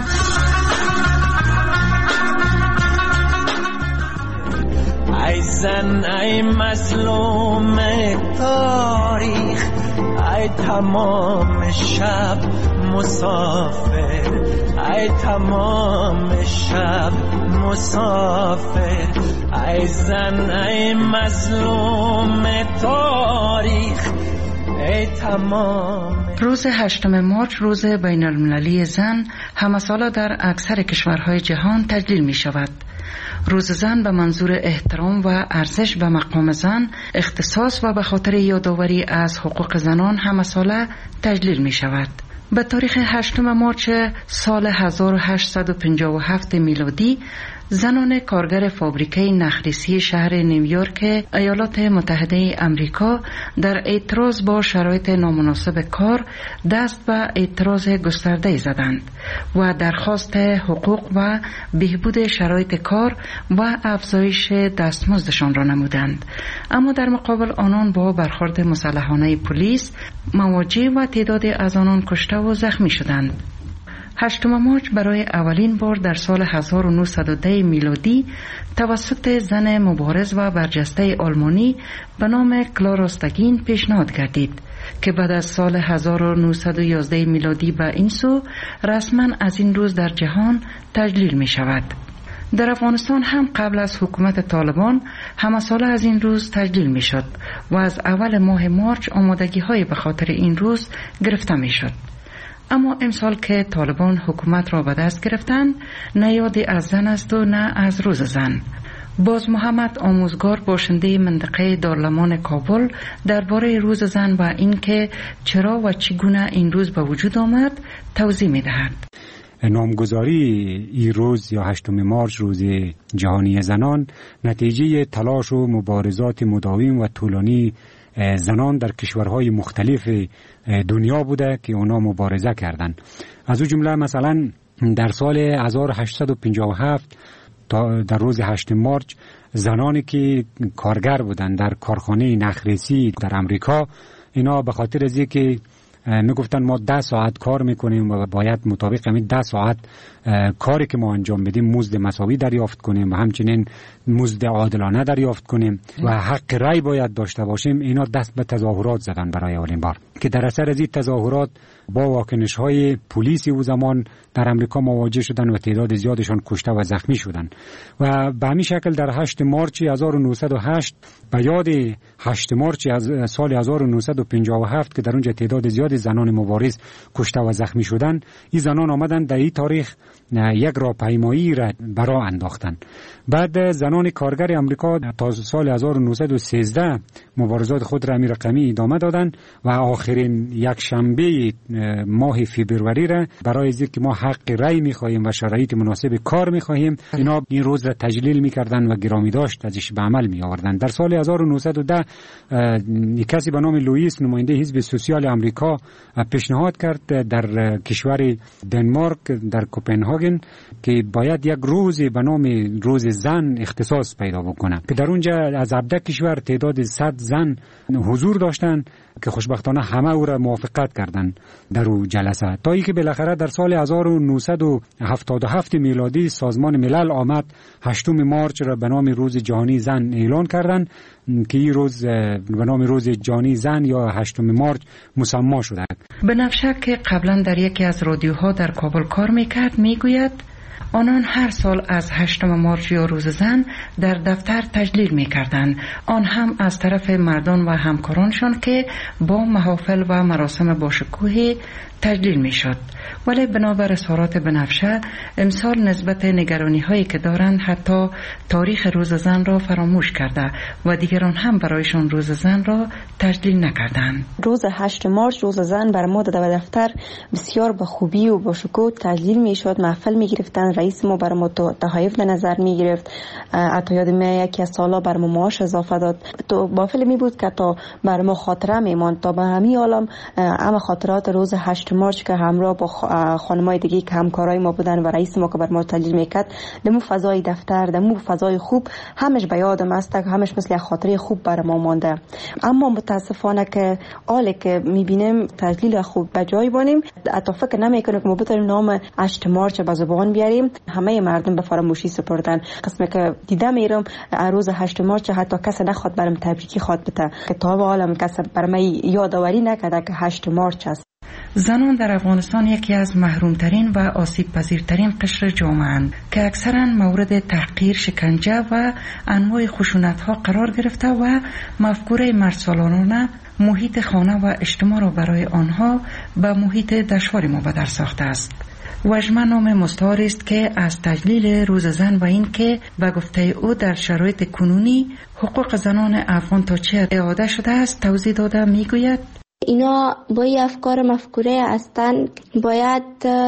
ای زن ای مظلوم تاریخ، ای تمام شب مسافر، ای تمام شب مسافر، ای زن ای مظلوم تاریخ، ای تمام. روز هشتم مارچ روز بین المللی زن همه ساله در اکثر کشورهای جهان تجلیل می شود. روز زن به منظور احترام و ارزش به مقام زن، اختصاص و به خاطر یادآوری از حقوق زنان همه ساله تجلیل می شود. به تاریخ هشتم مارچ سال هزار و هشتصد و پنجاه و هفت میلادی زنان کارگر فابریکه نخریسی شهر نیویورک ایالات متحده امریکا در اعتراض با شرایط نامناسب کار دست به اعتراض گسترده زدند و درخواست حقوق و بهبود شرایط کار و افزایش دستمزدشان را نمودند. اما در مقابل آنان با برخورد مسلحانه پلیس مواجه و تعداد از آنان کشته و زخمی شدند. هشتم مارچ برای اولین بار در سال هزار و نهصد و ده میلادی توسط زن مبارز و برجسته آلمانی به نام کلارا استگین پیشنهاد گردید که بعد از سال هزار و نهصد و یازده میلادی به این سو رسما از این روز در جهان تجلیل می شود. در افغانستان هم قبل از حکومت طالبان همه ساله از این روز تجلیل می شد و از اول ماه مارچ آمادگی های به خاطر این روز گرفته می شد. اما امسال که طالبان حکومت را به دست گرفتند، نه یادی از زن است و نه از روز زن. باز محمد آموزگار باشنده منطقه دارالمان کابل درباره روز زن و اینکه چرا و چگونه این روز به وجود آمد توضیح می‌دهد. نامگذاری این روز یا هشتم مارچ روز جهانی زنان نتیجه تلاش و مبارزات مداوم و طولانی زنان در کشورهای مختلف دنیا بوده که اونا مبارزه کردند. از او جمله مثلا در سال هزار و هشتصد و پنجاه و هفت در روز هشتم مارچ زنانی که کارگر بودند در کارخانه نخریسی در امریکا، اینا به خاطر از اینکه میگفتن ما ده ساعت کار میکنیم و باید مطابق همین ده ساعت کاری که ما انجام بدیم مزد مساوی دریافت کنیم و همچنین مزد عادلانه دریافت کنیم و حق رأی باید داشته باشیم، اینا دست به تظاهرات زدن برای اولین بار که در اثر از این تظاهرات با واکنش های پلیسی او زمان در امریکا مواجه شدن و تعداد زیادشان کشته و زخمی شدند. و به همین شکل در هشتم مارچ هزار و نهصد و هشت به یاد هشتم مارچ از سال هزار و نهصد و پنجاه و هفت که در اونجا تعداد زیاد زنان مبارز کشته و زخمی شدند، این زنان آمدند در این تاریخ یک راهپیمایی را برا انداختند. بعد زنان کارگر امریکا تا سال هزار و نهصد و سیزده مبارزات خود را امیر رقمی ادامه دادند و آخرین یک شنبه ماه فوریه را برای اینکه ما حق رأی می‌خواهیم و شرایط مناسب کار می‌خواهیم، اینا این روز را تجلیل می‌کردند و گرامی داشت ازش به عمل می‌آوردند. در سال هزار و نهصد و ده کسی به نام لوئیس نماینده حزب سوسیال امریکا پیشنهاد کرد در کشور دنمارک در کوپنهاگن که باید یک روز به نام روز زن اختصاص پیدا بکنه که در اونجا از هفده کشور تعداد صد زن حضور داشتند که خوشبختانه همه او را موافقت کردند در او جلسه، تا اینکه بالاخره در سال هزار و نهصد و هفتاد و هفت میلادی سازمان ملل آمد هشتم مارچ را به نام روز جهانی زن اعلان کردند که این روز به نام روز جهانی زن یا هشتم مارچ مسما شده. بنفشه که قبلا در یکی از رادیوها در کابل کار میکرد میگوید آنان هر سال از هشتم مارچ یا روز زن در دفتر تجلیل می کردند، آن هم از طرف مردان و همکارانشان که با محافل و مراسم باشکوه تجلیل می شد. ولی بنابر اظهارات بنفشه امسال نسبت نگرانی هایی که دارند حتی تاریخ روز زن را فراموش کرده و دیگران هم برایشان روز زن را تجلیل نکردند. روز هشتم مارچ روز زن بر ما در دفتر بسیار با خوبی و با شکوه تجلیل می شد. محفل می گرفتن، رئیس ما بر ما تحایف در نظر می گرفت، حتی یاد می یکی از سالا بر ما معاش اضافه داد. تو با فیلمی بود که تا بر ما خاطره می ماند تا به همین عالم اما خاطرات روز هشتم مارچ که همراه با خانمای دیگه که همکارای ما بودن و رئیس ما که بر ما تجلیل میکرد، دمو فضای دفتر، دمو فضای خوب همش به یادم است، همش مثل خاطره خوب بر ما مانده. اما متاسفانه که آله که میبینیم تجلیل خوب به جای بانیم، حتی فکر نمیکنه که ما بتونیم نام هشتم مارچ به زبان بیاریم. همه مردم به فراموشی سپردن. قسمی که دیدم میرم روز هشتم مارچ حتی کس نخواد برام تبریکی خواد بده که تا به عالم کس برام یادآوری نکرده که هشتم مارچ است. زنان در افغانستان یکی از محرومترین و آسیب پذیرترین قشر جامعه اند که اکثرا مورد تحقیر، شکنجه و انواع خشونت ها قرار گرفته و مفکوره مردسالارانه محیط خانه و اجتماع را برای آنها به محیط دشواری مبدل ساخته است. وژمه نام مستعاری است که از تجلیل روز زن و این که به گفته او در شرایط کنونی حقوق زنان افغان تا چه اعاده شده است توضیح داده میگوید: اینا با این افکار مفکوره هستن، باید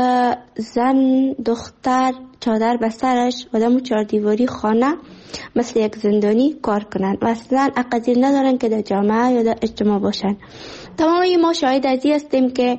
زن دختر چادر به سرش و دمو چهار دیواری خانه مثل یک زندانی کار کنن و اصلا اقدیر ندارن که در جامعه یا در اجتماع باشن. تمام ما شاهد از این هستیم که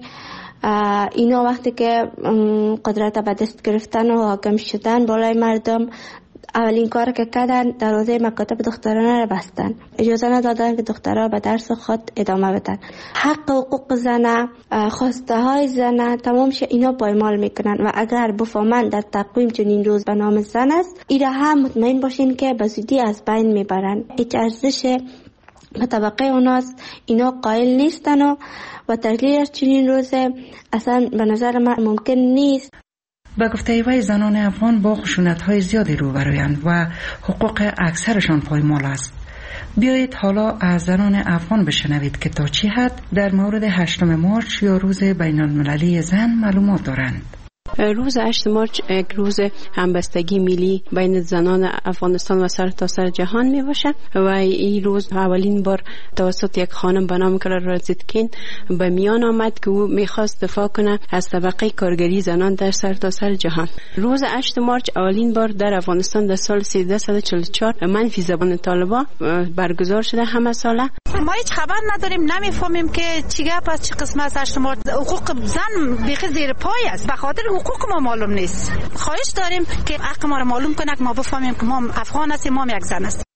اینا وقتی که قدرت به دست گرفتن و حاکم شدن بالای مردم، اولین کار که کردن دروازه مکاتب دخترانه را بستن، اجازه ندادن که دخترها به درس خود ادامه بدن. حق حقوق زن، خواسته های زن، تمام اینا پایمال میکنن و اگر بفهمن در تقویم چنین روز به نام زن است، ایره هم مطمئن باشین که به زودی از بین میبرن. هیچ ارزش به طبقه اوناست اینا قائل نیستن و و تجلیل چنین روز اصلا به نظر من ممکن نیست. به گفته وی زنان افغان با خشونت‌های زیادی روبرویند و حقوق اکثرشان پایمال است. بیایید حالا از زنان افغان بشنوید که تا چه حد در مورد هشتم مارچ یا روز بین المللی زن معلومات دارند. روز هشتم مارچ یک روز همبستگی ملی بین زنان افغانستان و سرتاسر جهان می باشه و این روز اولین بار توسط یک خانم به نام کلارا زیتکین به میان آمد که او میخواست دفاع کنه از طبقه کارگری زنان در سرتاسر جهان. روز هشتم مارچ اولین بار در افغانستان در سال سیزده صد و چهل و چهار منفی زبان طالبان برگزار شده همه ساله. ما هیچ خبر نداریم، نمیفهمیم که چی گپ است، چه قسم است هشتم مارچ. حقوق زن بیخی زیر پای است، به خاطر حقوق ما معلوم نیست. خواهش داریم که حق ما رو معلوم کنه که ما بفهمیم که ما افغان هستیم، ما یک زن هستیم.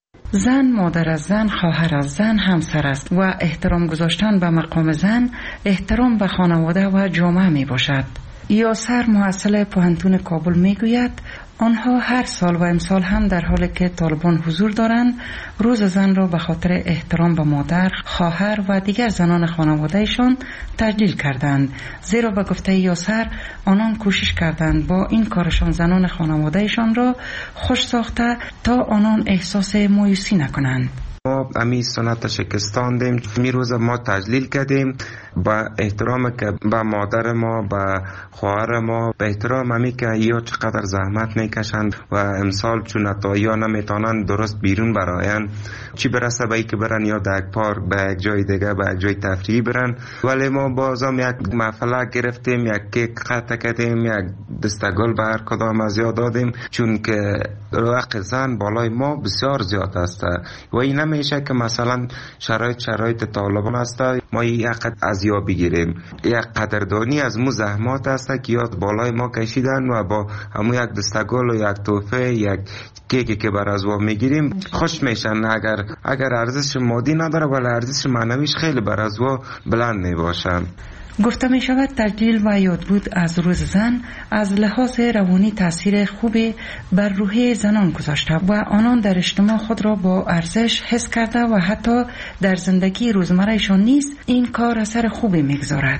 زن مادر از زن، خواهر از زن، همسر است و احترام گذاشتن به مقام زن احترام به خانواده و جامعه می باشد. یاسر محصل پوهنتون کابل می گوید آنها هر سال و امسال هم در حالی که طالبان حضور دارند روز زن را به خاطر احترام به مادر، خواهر و دیگر زنان خانوادهشان تجلیل کردند، زیرا به گفته یاسر آنان کوشش کردند با این کارشان زنان خانوادهشان را خوش ساخته تا آنان احساس مایوسی نکنند. ما امی سنت شکستاندیم، می روز ما تجلیل کردیم با احترام که به مادر ما، به خواهر ما، به احترام امی که یا چقدر زحمت میکشند و امسال چون تا یا نمیتونن درست بیرون براین، چی برسه به ای که برن یا در یک پارک به یک جای دیگه به یک جای تفریحی برن. ولی ما بازم یک محفله گرفتیم، یک کیک قطع کردیم، یک دستگل به هر کدام از یاد دادیم، چون که حق زن بالای ما بسیار زیاد است و این نمیشه که مثلا شرایط شرایط طالبان است ما یک از یا بگیریم. یک قدردانی از مو زحمات است که یاد بالای ما کشیدن و با همون یک دستگل و یک توفه، یک کیکی که بر از وا میگیریم خوش میشن. اگر اگر ارزش مادی نداره ولی ارزش معنویش خیلی بر از وا بلند میباشن. گفته می شود تجلیل و یادبود از روز زن از لحاظ روانی تاثیر خوبی بر روحیه زنان گذاشته و آنان در اجتماع خود را با ارزش حس کرده و حتی در زندگی روزمرهشان نیز این کار اثر خوبی میگذارد.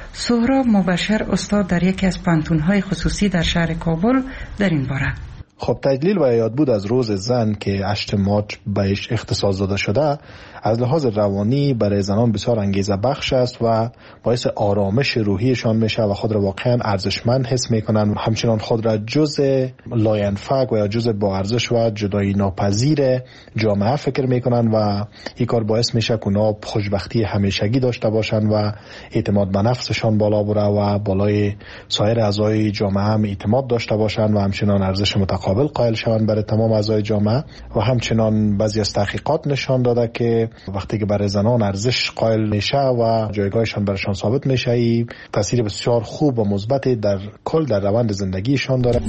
سهراب مبشر استاد در یکی از پانتون‌های خصوصی در شهر کابل در این باره. خب تجلیل و یادبود از روز زن که هشت مارچ بهش اختصاص داده شده از لحاظ روانی برای زنان بسیار انگیزه بخش است و باعث آرامش روحیشان میشه و خود را واقعا ارزشمند حس میکنن، همچنان خود را جزء لاینفک و یا جزء با ارزش و جدایی ناپذیر جامعه فکر میکنن و این کار باعث میشه که اونا خوشبختی همیشگی داشته باشن و اعتماد به نفسشان بالا بره و بالای سایر اعضای جامعه هم اعتماد داشته باشن و همچنان ارزش متقابل قائل شوند برای تمام اعضای جامعه. و همچنان بعضی از تحقیقات نشان داده که وقتی که برای زنان ارزش قائل میشه و جایگاهشان برایشان ثابت میشه، این تاثیر بسیار خوب و مثبت در کل در روند زندگیشان داره.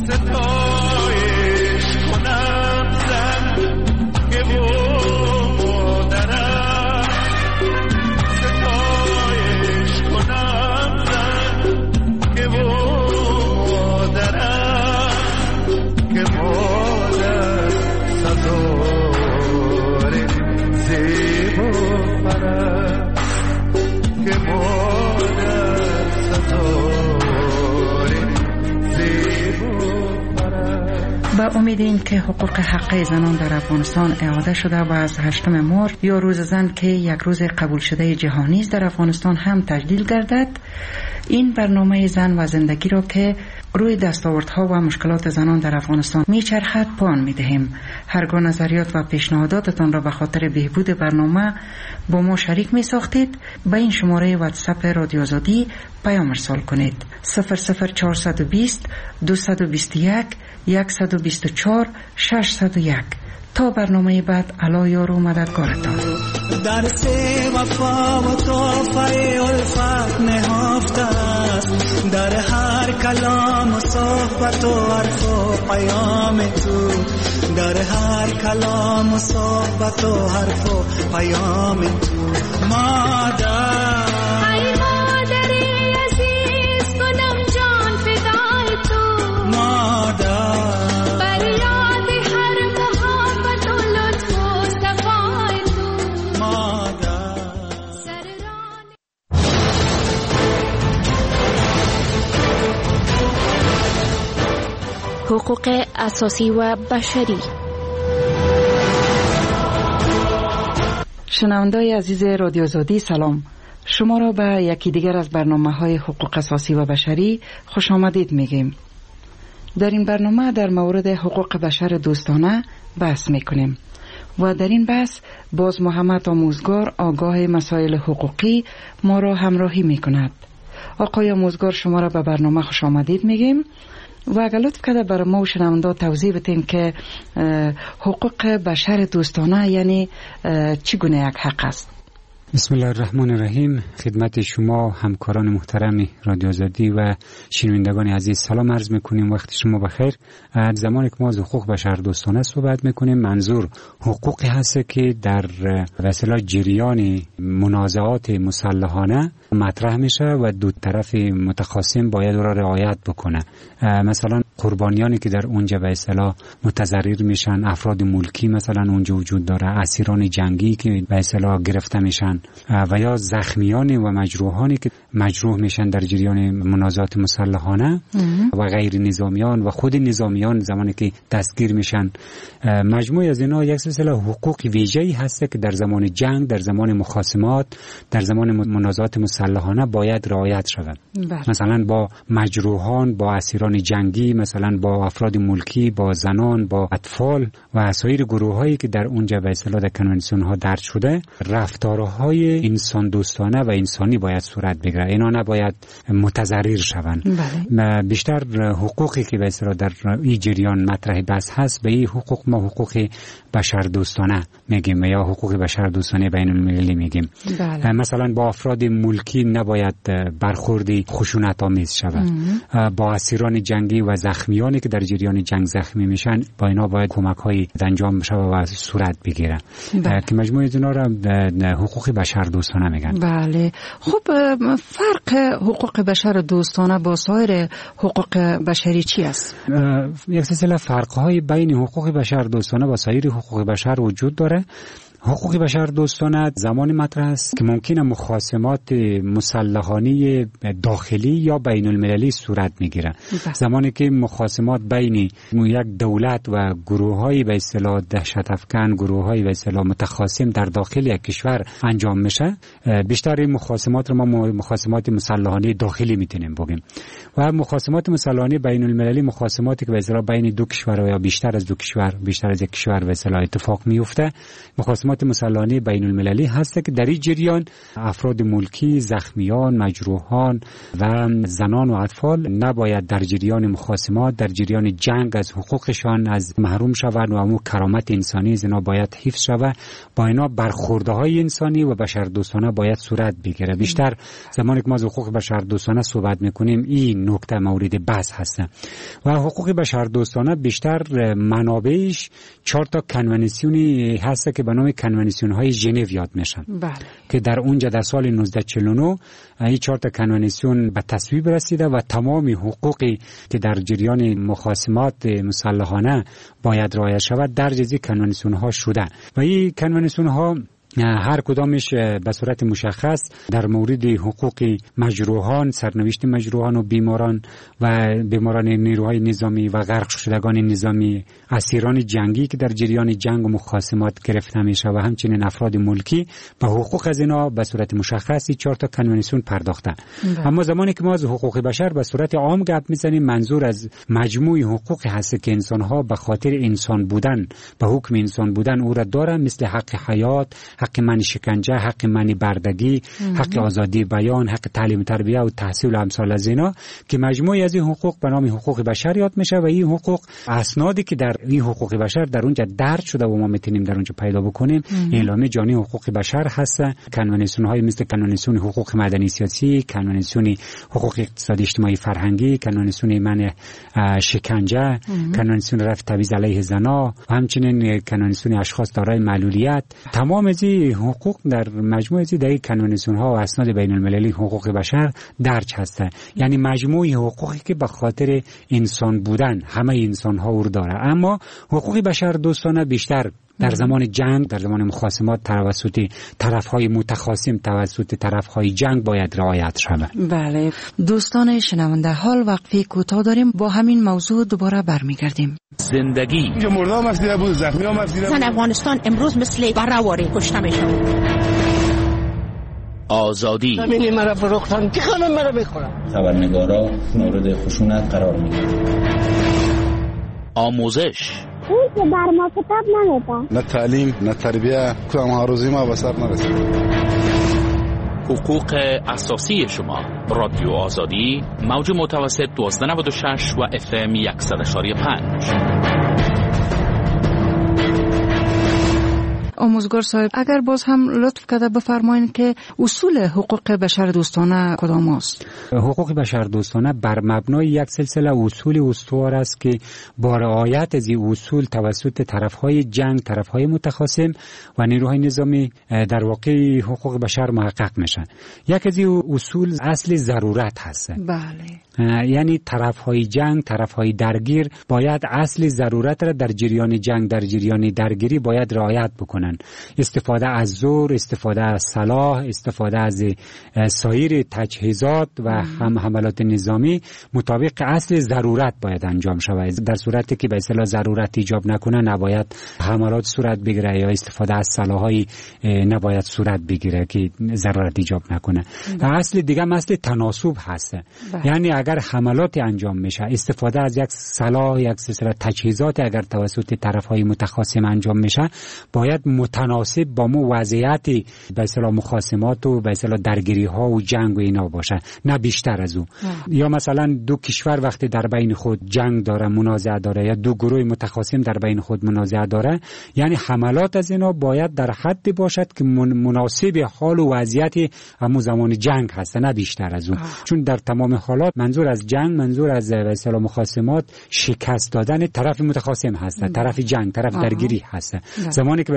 با امید این که حقوق حقی زنان در افغانستان اعاده شده و از هشتم مارچ یا روز زن که یک روز قبول شده جهانی است در افغانستان هم تجلیل گردد، این برنامه زن و زندگی را که روی دستاوردها و مشکلات زنان در افغانستان میچرخد پایان میدهیم. هرگاه نظریات و پیشنهاداتتان را به خاطر بهبود برنامه با ما شریک می ساختید به این شماره واتساپ رادیو آزادی پیام ارسال کنید: صفر صفر چهارصد و بیست دویست و بیست و یک صد و بیست و چهار ششصد و یک. تا برنامه بعد علا یار و مددگارتان. درس وفا و توفای الفت نهفته است در هر کلام و صحبت و حرف و پیام تو، در هر کلام و صحبت و حرف و پیام تو. مادر ای مادری عزیز کنم جان فدای تو، مادر بر یاد هر محبت و لطف و صفای تو، مادر سرران. حقوق اساسی و بشری. شنوندای عزیز رادیو آزادی سلام، شما را به یکی دیگر از برنامه های حقوق اساسی و بشری خوش آمدید میگیم. در این برنامه در مورد حقوق بشر دوستانه بحث میکنیم و در این بحث باز محمد آموزگار آگاه مسائل حقوقی ما را همراهی میکند. آقای آموزگار شما را به برنامه خوش آمدید میگیم و اگر لطف کرده برای ما و شنونده توضیح بدین که حقوق بشر دوستانه یعنی چگونه یک حق است. بسم الله الرحمن الرحیم. خدمت شما همکاران محترم رادیو آزادی و شنوندگان عزیز سلام عرض میکنیم. وقت شما بخیر. از زمانی که ما از حقوق بشر دوستانه صحبت میکنیم، منظور حقوقی هست که در وسیله جریان منازعات مسلحانه مطرح میشه و دو طرف متخاصم باید را رعایت بکنه. مثلا قربانیانی که در اونجا به اصطلاح متضرر میشن، افراد ملکی مثلا اونجا وجود داره، اسیران جنگی که به اصطلاح گرفته میشن و یا زخمیان و مجروحانی که مجروح میشن در جریان منازعات مسلحانه و غیر نظامیان و خود نظامیان زمانی که دستگیر میشن. مجموعی از اینا یک سلسله حقوق ویژه‌ای هست که در زمان جنگ، در زمان مخاصمات، در زمان منازعات مسلحانه باید رعایت شود. مثلا با مجروحان، با اسیران جنگی، مثلا با افراد ملکی، با زنان، با اطفال و سایر گروه‌هایی که در اونجا به اصطلاح در کنوانسیون ها درج شده، رفتارهای انسان دوستانه و انسانی باید صورت بگیره. اینا نباید متضرر شوند. بله. بیشتر حقوقی که به اصطلاح در این جریان مطرح بحث هست، به این حقوق ما حقوق بشر دوستانه میگیم یا حقوق بشر دوستانه بین المللی میگیم. بله. مثلا با افراد ملکی نباید برخوردی خشونت آمیز شود. با اسیران جنگی و زخمیانی که در جریان جنگ زخمی میشن، با اینا باید کمک‌های انجام بشه و صورت بگیره. بله. که مجموعه اینا را حقوق بشر دوستانه میگن. بله. خب فرق حقوق بشر دوستانه با سایر حقوق بشری چی است؟ یک سلسله فرق‌های بین حقوق بشر دوستانه و سایر حقوق بشر وجود داره. حقوق بشر دوستانه زمانی مطرح است که ممکنه مخاصمات مسلحانه داخلی یا بین المللی صورت میگیره. زمانی که مخاصمات بین یک دولت و گروه‌های به اصطلاح دهشت افکن، گروه‌های به اصطلاح متخاصم در داخل یک کشور انجام میشه، بیشتر مخاصمات رو ما مخاصمات مسلحانه داخلی میتونیم بگیم. و مخاصمات مسلحانه بین المللی مخاصماتی که به اصطلاح بین دو کشور یا بیشتر از دو کشور، بیشتر از یک کشور به اصطلاح اتفاق میفته. مخاصمات مسلحانه بین المللی هست که در این جریان افراد ملکی، زخمیان، مجروحان و زنان و اطفال نباید در جریان مخاصمات، در جریان جنگ از حقوقشان از محروم شوند و امو کرامت انسانی از اینا باید حفظ شود. با اینا برخوردهای انسانی و بشردوستانه باید صورت بگیره. بیشتر زمانی که ما از حقوق بشردوستانه صحبت میکنیم این نکته مورد بحث هست. و حقوق بشردوستانه بیشتر منابعش چهار تا کنوانسیونی هست که به نام کنوانسیون های ژنو یاد میشن. بله. که در اونجا در سال نوزده چهل و نه این چهار تا کنوانسیون به تصویب رسیده و تمام حقوقی که در جریان مخاصمات مسلحانه باید رعایت شود در جزی کنوانسیون ها شده. و این کنوانسیون ها هر کدامش به صورت مشخص در مورد حقوق مجروحان، سرنوشت مجروحان و بیماران و بیماران نیروهای نظامی و غرق شدگان نظامی، اسیران جنگی که در جریان جنگ و مخاصمات گرفته میشه و همچنین افراد ملکی به حقوق از اینا به صورت مشخصی چهار تا کنوانسیون پرداخته. اما زمانی که ما از حقوق بشر به صورت عام گپ میزنیم، منظور از مجموع حقوقی هست که انسان‌ها به خاطر انسان بودن، به حکم انسان بودن او را دارن، مثل حق حیات، حق منی شکنجه، حق منی بردگی، حق آزادی بیان، حق تعلیم تربیه و تحصیل و امثال از اینا، که مجموعی از این حقوق به نام حقوق بشر یاد میشه. و این حقوق اسنادی که در این حقوق بشر در اونجا درج شده و ما میتونیم در اونجا پیدا بکنیم، اعلامیه جهانی حقوق بشر هست، کنوانسیون های مثل کنوانسیون حقوق مدنی سیاسی، کنوانسیون حقوق اقتصادی اجتماعی فرهنگی، کنوانسیون منع شکنجه، کنوانسیون رفع تبعیض علیه زنان و همچنین کنوانسیون اشخاص دارای معلولیت. تمام از حقوق در مجموعه از در کنوانسیون ها و اسناد بین المللی حقوق بشر درج هسته. یعنی مجموعه حقوقی که به خاطر انسان بودن همه انسان ها رو داره. اما حقوق بشر دوستانه بیشتر در زمان جنگ، در زمان مخاصمات توسط طرف‌های متخاصم، توسط طرف‌های جنگ باید رعایت شود. بله دوستان شنونده، حال وقفه کوتاه داریم، با همین موضوع دوباره برمیگردیم. زندگی اینجا مردم مسئله بود، زخمی ها مسئله بود. زن افغانستان امروز مثل بره‌واره کشته میشه. آزادی زمینی مرا فروختن، چه خانم مرا بخورم. خبرنگارا مورد خشونت قرار میگیرند. آموزش اون که بر ما کتاب نمیده، نه تعلیم نه تربیه، کدام هاروزی ما به سر نرسید. حقوق اساسی شما. رادیو آزادی، موج متوسط دوازده نود و شش و اف ام صد و شش و پنج. آموزگار صاحب، اگر باز هم لطف کرده بفرمایید که اصول حقوق بشر دوستانه کدام است؟ حقوق بشر دوستانه بر مبنای یک سلسله اصول استوار است که با رعایت از این اصول توسط طرفهای جنگ، طرفهای متخاصم و نیروهای نظامی در واقع حقوق بشر محقق میشن. یک از این اصول اصل ضرورت هست. بله. یعنی طرفهای جنگ، طرفهای درگیر باید اصل ضرورت را در جریان جنگ، در جریان درگیری باید رعایت بکنن. استفاده از زور، استفاده از سلاح، استفاده از سایر تجهیزات و هم حملات نظامی مطابق اصل ضرورت باید انجام شود. در صورتی که به اصطلاح ضرورت ایجاب نکنه نباید حملات صورت بگیره یا استفاده از سلاح‌های نباید صورت بگیره که ضرورت ایجاب نکنه. و اصل دیگه اصل تناسب هست. یعنی اگر حملات انجام میشه، استفاده از یک سلاح، یک سلسله تجهیزات اگر توسط طرف‌های متخاصم انجام میشه، باید متناسب با مو وضعیت به اصطلاح مخاصمات و به اصطلاح درگیری ها و جنگ و اینا باشه، نه بیشتر از او. یا مثلا دو کشور وقتی در بین خود جنگ داره، منازعه داره، یا دو گروه متخاصم در بین خود منازعه داره، یعنی حملات از اینا باید در حد باشد که مناسب حال و وضعیت همون زمان جنگ هست، نه بیشتر از اون. چون در تمام حالات منظور از جنگ، منظور از به اصطلاح مخاصمات شکست دادن طرف متخاصم هست، طرف جنگ، طرف درگیری هست. زمانی که به اصطلاح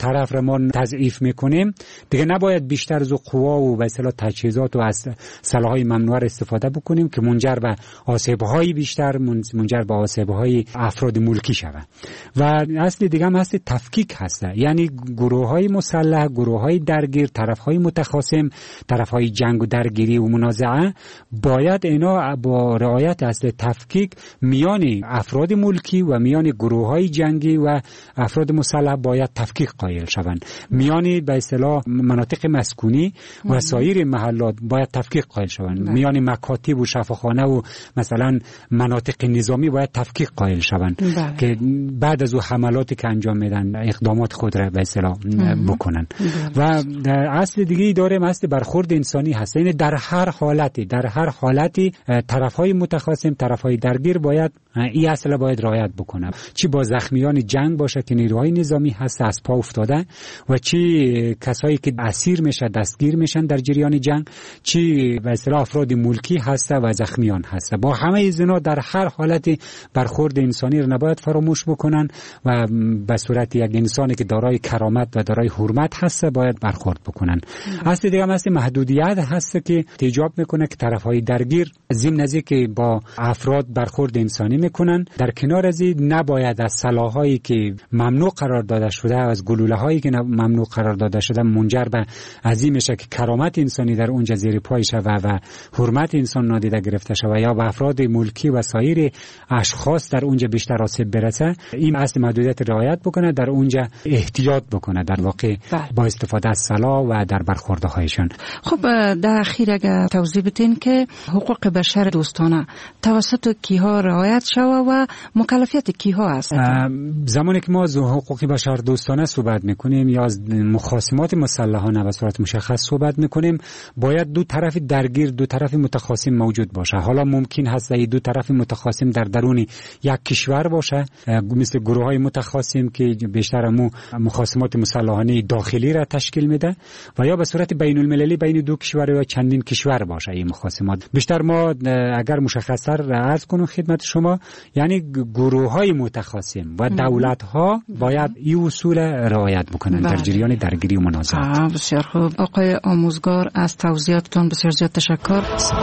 طرف را ما تضعیف میکنیم دیگه نباید بیشتر از قوا و به اصطلاح تجهیزات و از سلاح‌های ممنوعه استفاده بکنیم که منجر به آسیب‌های بیشتر منجر به آسیب‌های افراد ملکی شود. و اصل دیگه هم هست تفکیک هست، یعنی گروه‌های مسلح، گروه‌های درگیر، طرف‌های متخاصم، طرف‌های جنگ و درگیری و منازعه باید اینا با رعایت اصل تفکیک میان افراد ملکی و میان گروه‌های جنگی و افراد مسلح باید تفکیک قائل شوند. میان به اصطلاح مناطق مسکونی و سایر محلات باید تفکیک قائل شوند. میان مکاتب و شفاخانه و مثلا مناطق نظامی باید تفکیک قائل شوند که بعد از او حملاتی که انجام میدن اقدامات خود را به اصطلاح بکنن. و اصل دیگه داره اصل برخورد انسانی هست، یعنی در هر حالتی در هر حالتی طرف‌های متخاصم، طرف‌های درگیر باید این اصل باید رعایت بکنه، چی با زخمیان جنگ باشه که نیروهای نظامی هست از پا افتاده و چی کسایی که اسیر میشه دستگیر میشن در جریان جنگ، چی به اصطلاح افراد ملکی هست و زخمیان هست. با همه اینا در هر حالتی برخورد انسانی رو نباید فراموش بکنن و به صورت یک انسانی که دارای کرامت و دارای حرمت هست باید برخورد بکنن. اصل دیگه هم هست محدودیت هست که ایجاب میکنه که طرفهای درگیر ضمن از که با افراد برخورد انسانی میکنن، در کنار از این نباید از سلاحایی که ممنوع قرار داده شده، از گلوله هایی که ممنوع قرار داده شده منجر به عظیم میشه که کرامت انسانی در اونجا زیر پای شود و حرمت انسان نادیده گرفته شود یا به افراد ملکی و سایر اشخاص در اونجا بیشتر آسیب برسه. این اصل محدودیت رعایت بکنه، در اونجا احتیاط بکنه در واقع با استفاده از سلاح و در برخوردهایشان. خب در اخیر اگر توضیح بدین که حقوق بشر دوستانه توسط کیها رعایت شود و مکلفیت کیها است؟ زمانی که ما از حقوق بشر دوستانه صحبت میکنیم یا از مخاصمات مسلحانه به صورت مشخص صحبت میکنیم، باید دو طرف درگیر، دو طرف متخاصم موجود باشه. حالا ممکن هست این دو طرف متخاصم در درون یک کشور باشه، مثل گروه های متخاصم که بیشتر مو مخاصمات مسلحانه داخلی را تشکیل میده، و یا به صورت بین المللی بین دو کشور یا چندین کشور باشه این مخاصمات. بیشتر ما اگر مشخص‌تر عرض کنم خدمت شما، یعنی گروه های متخاصم و دولت ها باید این اصول رعایت بکنن در جریان درگیری و منازعات. بسیار خوب آقای آموزگار، از توضیحاتتون بسیار زیاد تشکر.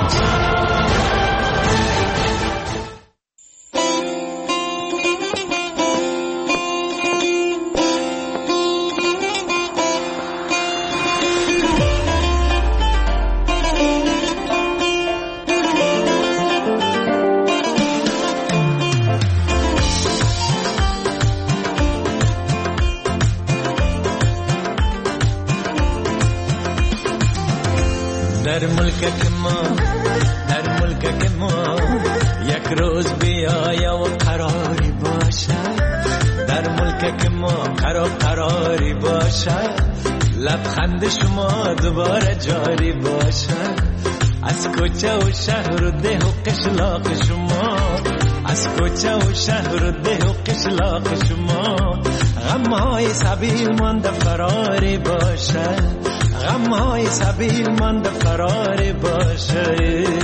در ملک که ما در ملک که ما یک روز بیایا و قراری باشه، در ملک که ما قرار قراری باشه، لبخند شما دوباره جاری باشه، از کوچه و شهر و ده و قشلاق شما، از کوچه و شهر و ده و قشلاق شما، غمهای سبیل مانده فراری باشه، غمهای سبیل مانده فراری باشه،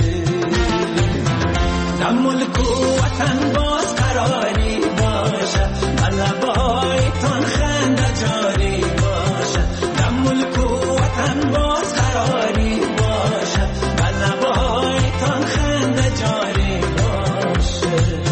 در ملک و وطن باز قراری باشه، لبایتان خنده جاری باشه، در ملک و وطن باز قراری باشه، لبایتان خنده جاری باشه.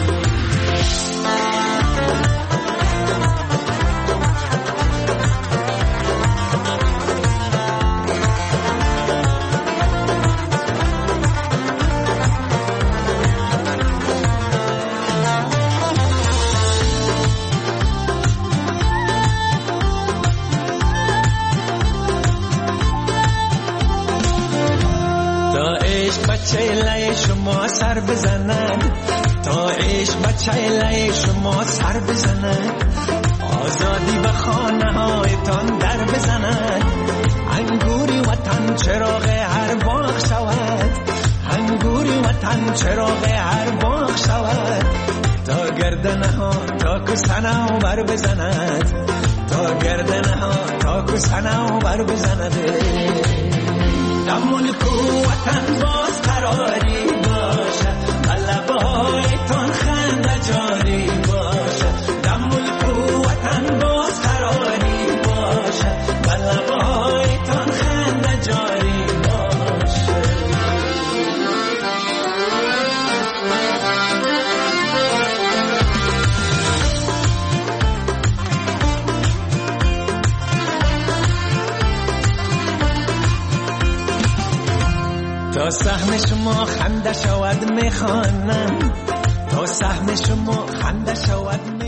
بچه لای شما سر بزند، تا عشق بچه لای شما سر بزند، آزادی به خانه هایتان در بزند، انگوری وطن چراغ هر باغ شود، انگوری وطن چراغ هر باغ شود، تا گردنه ها تا کسنه و بر بزند، تا گردنه ها تا کسنه و بر بزند، در ملک و وطن باز قراری باشه، لبایتان خنده جاری باشه، در ملک و وطن باز قراری تا سهم شما خنده شود میخوانم تا سهم شما خنده شود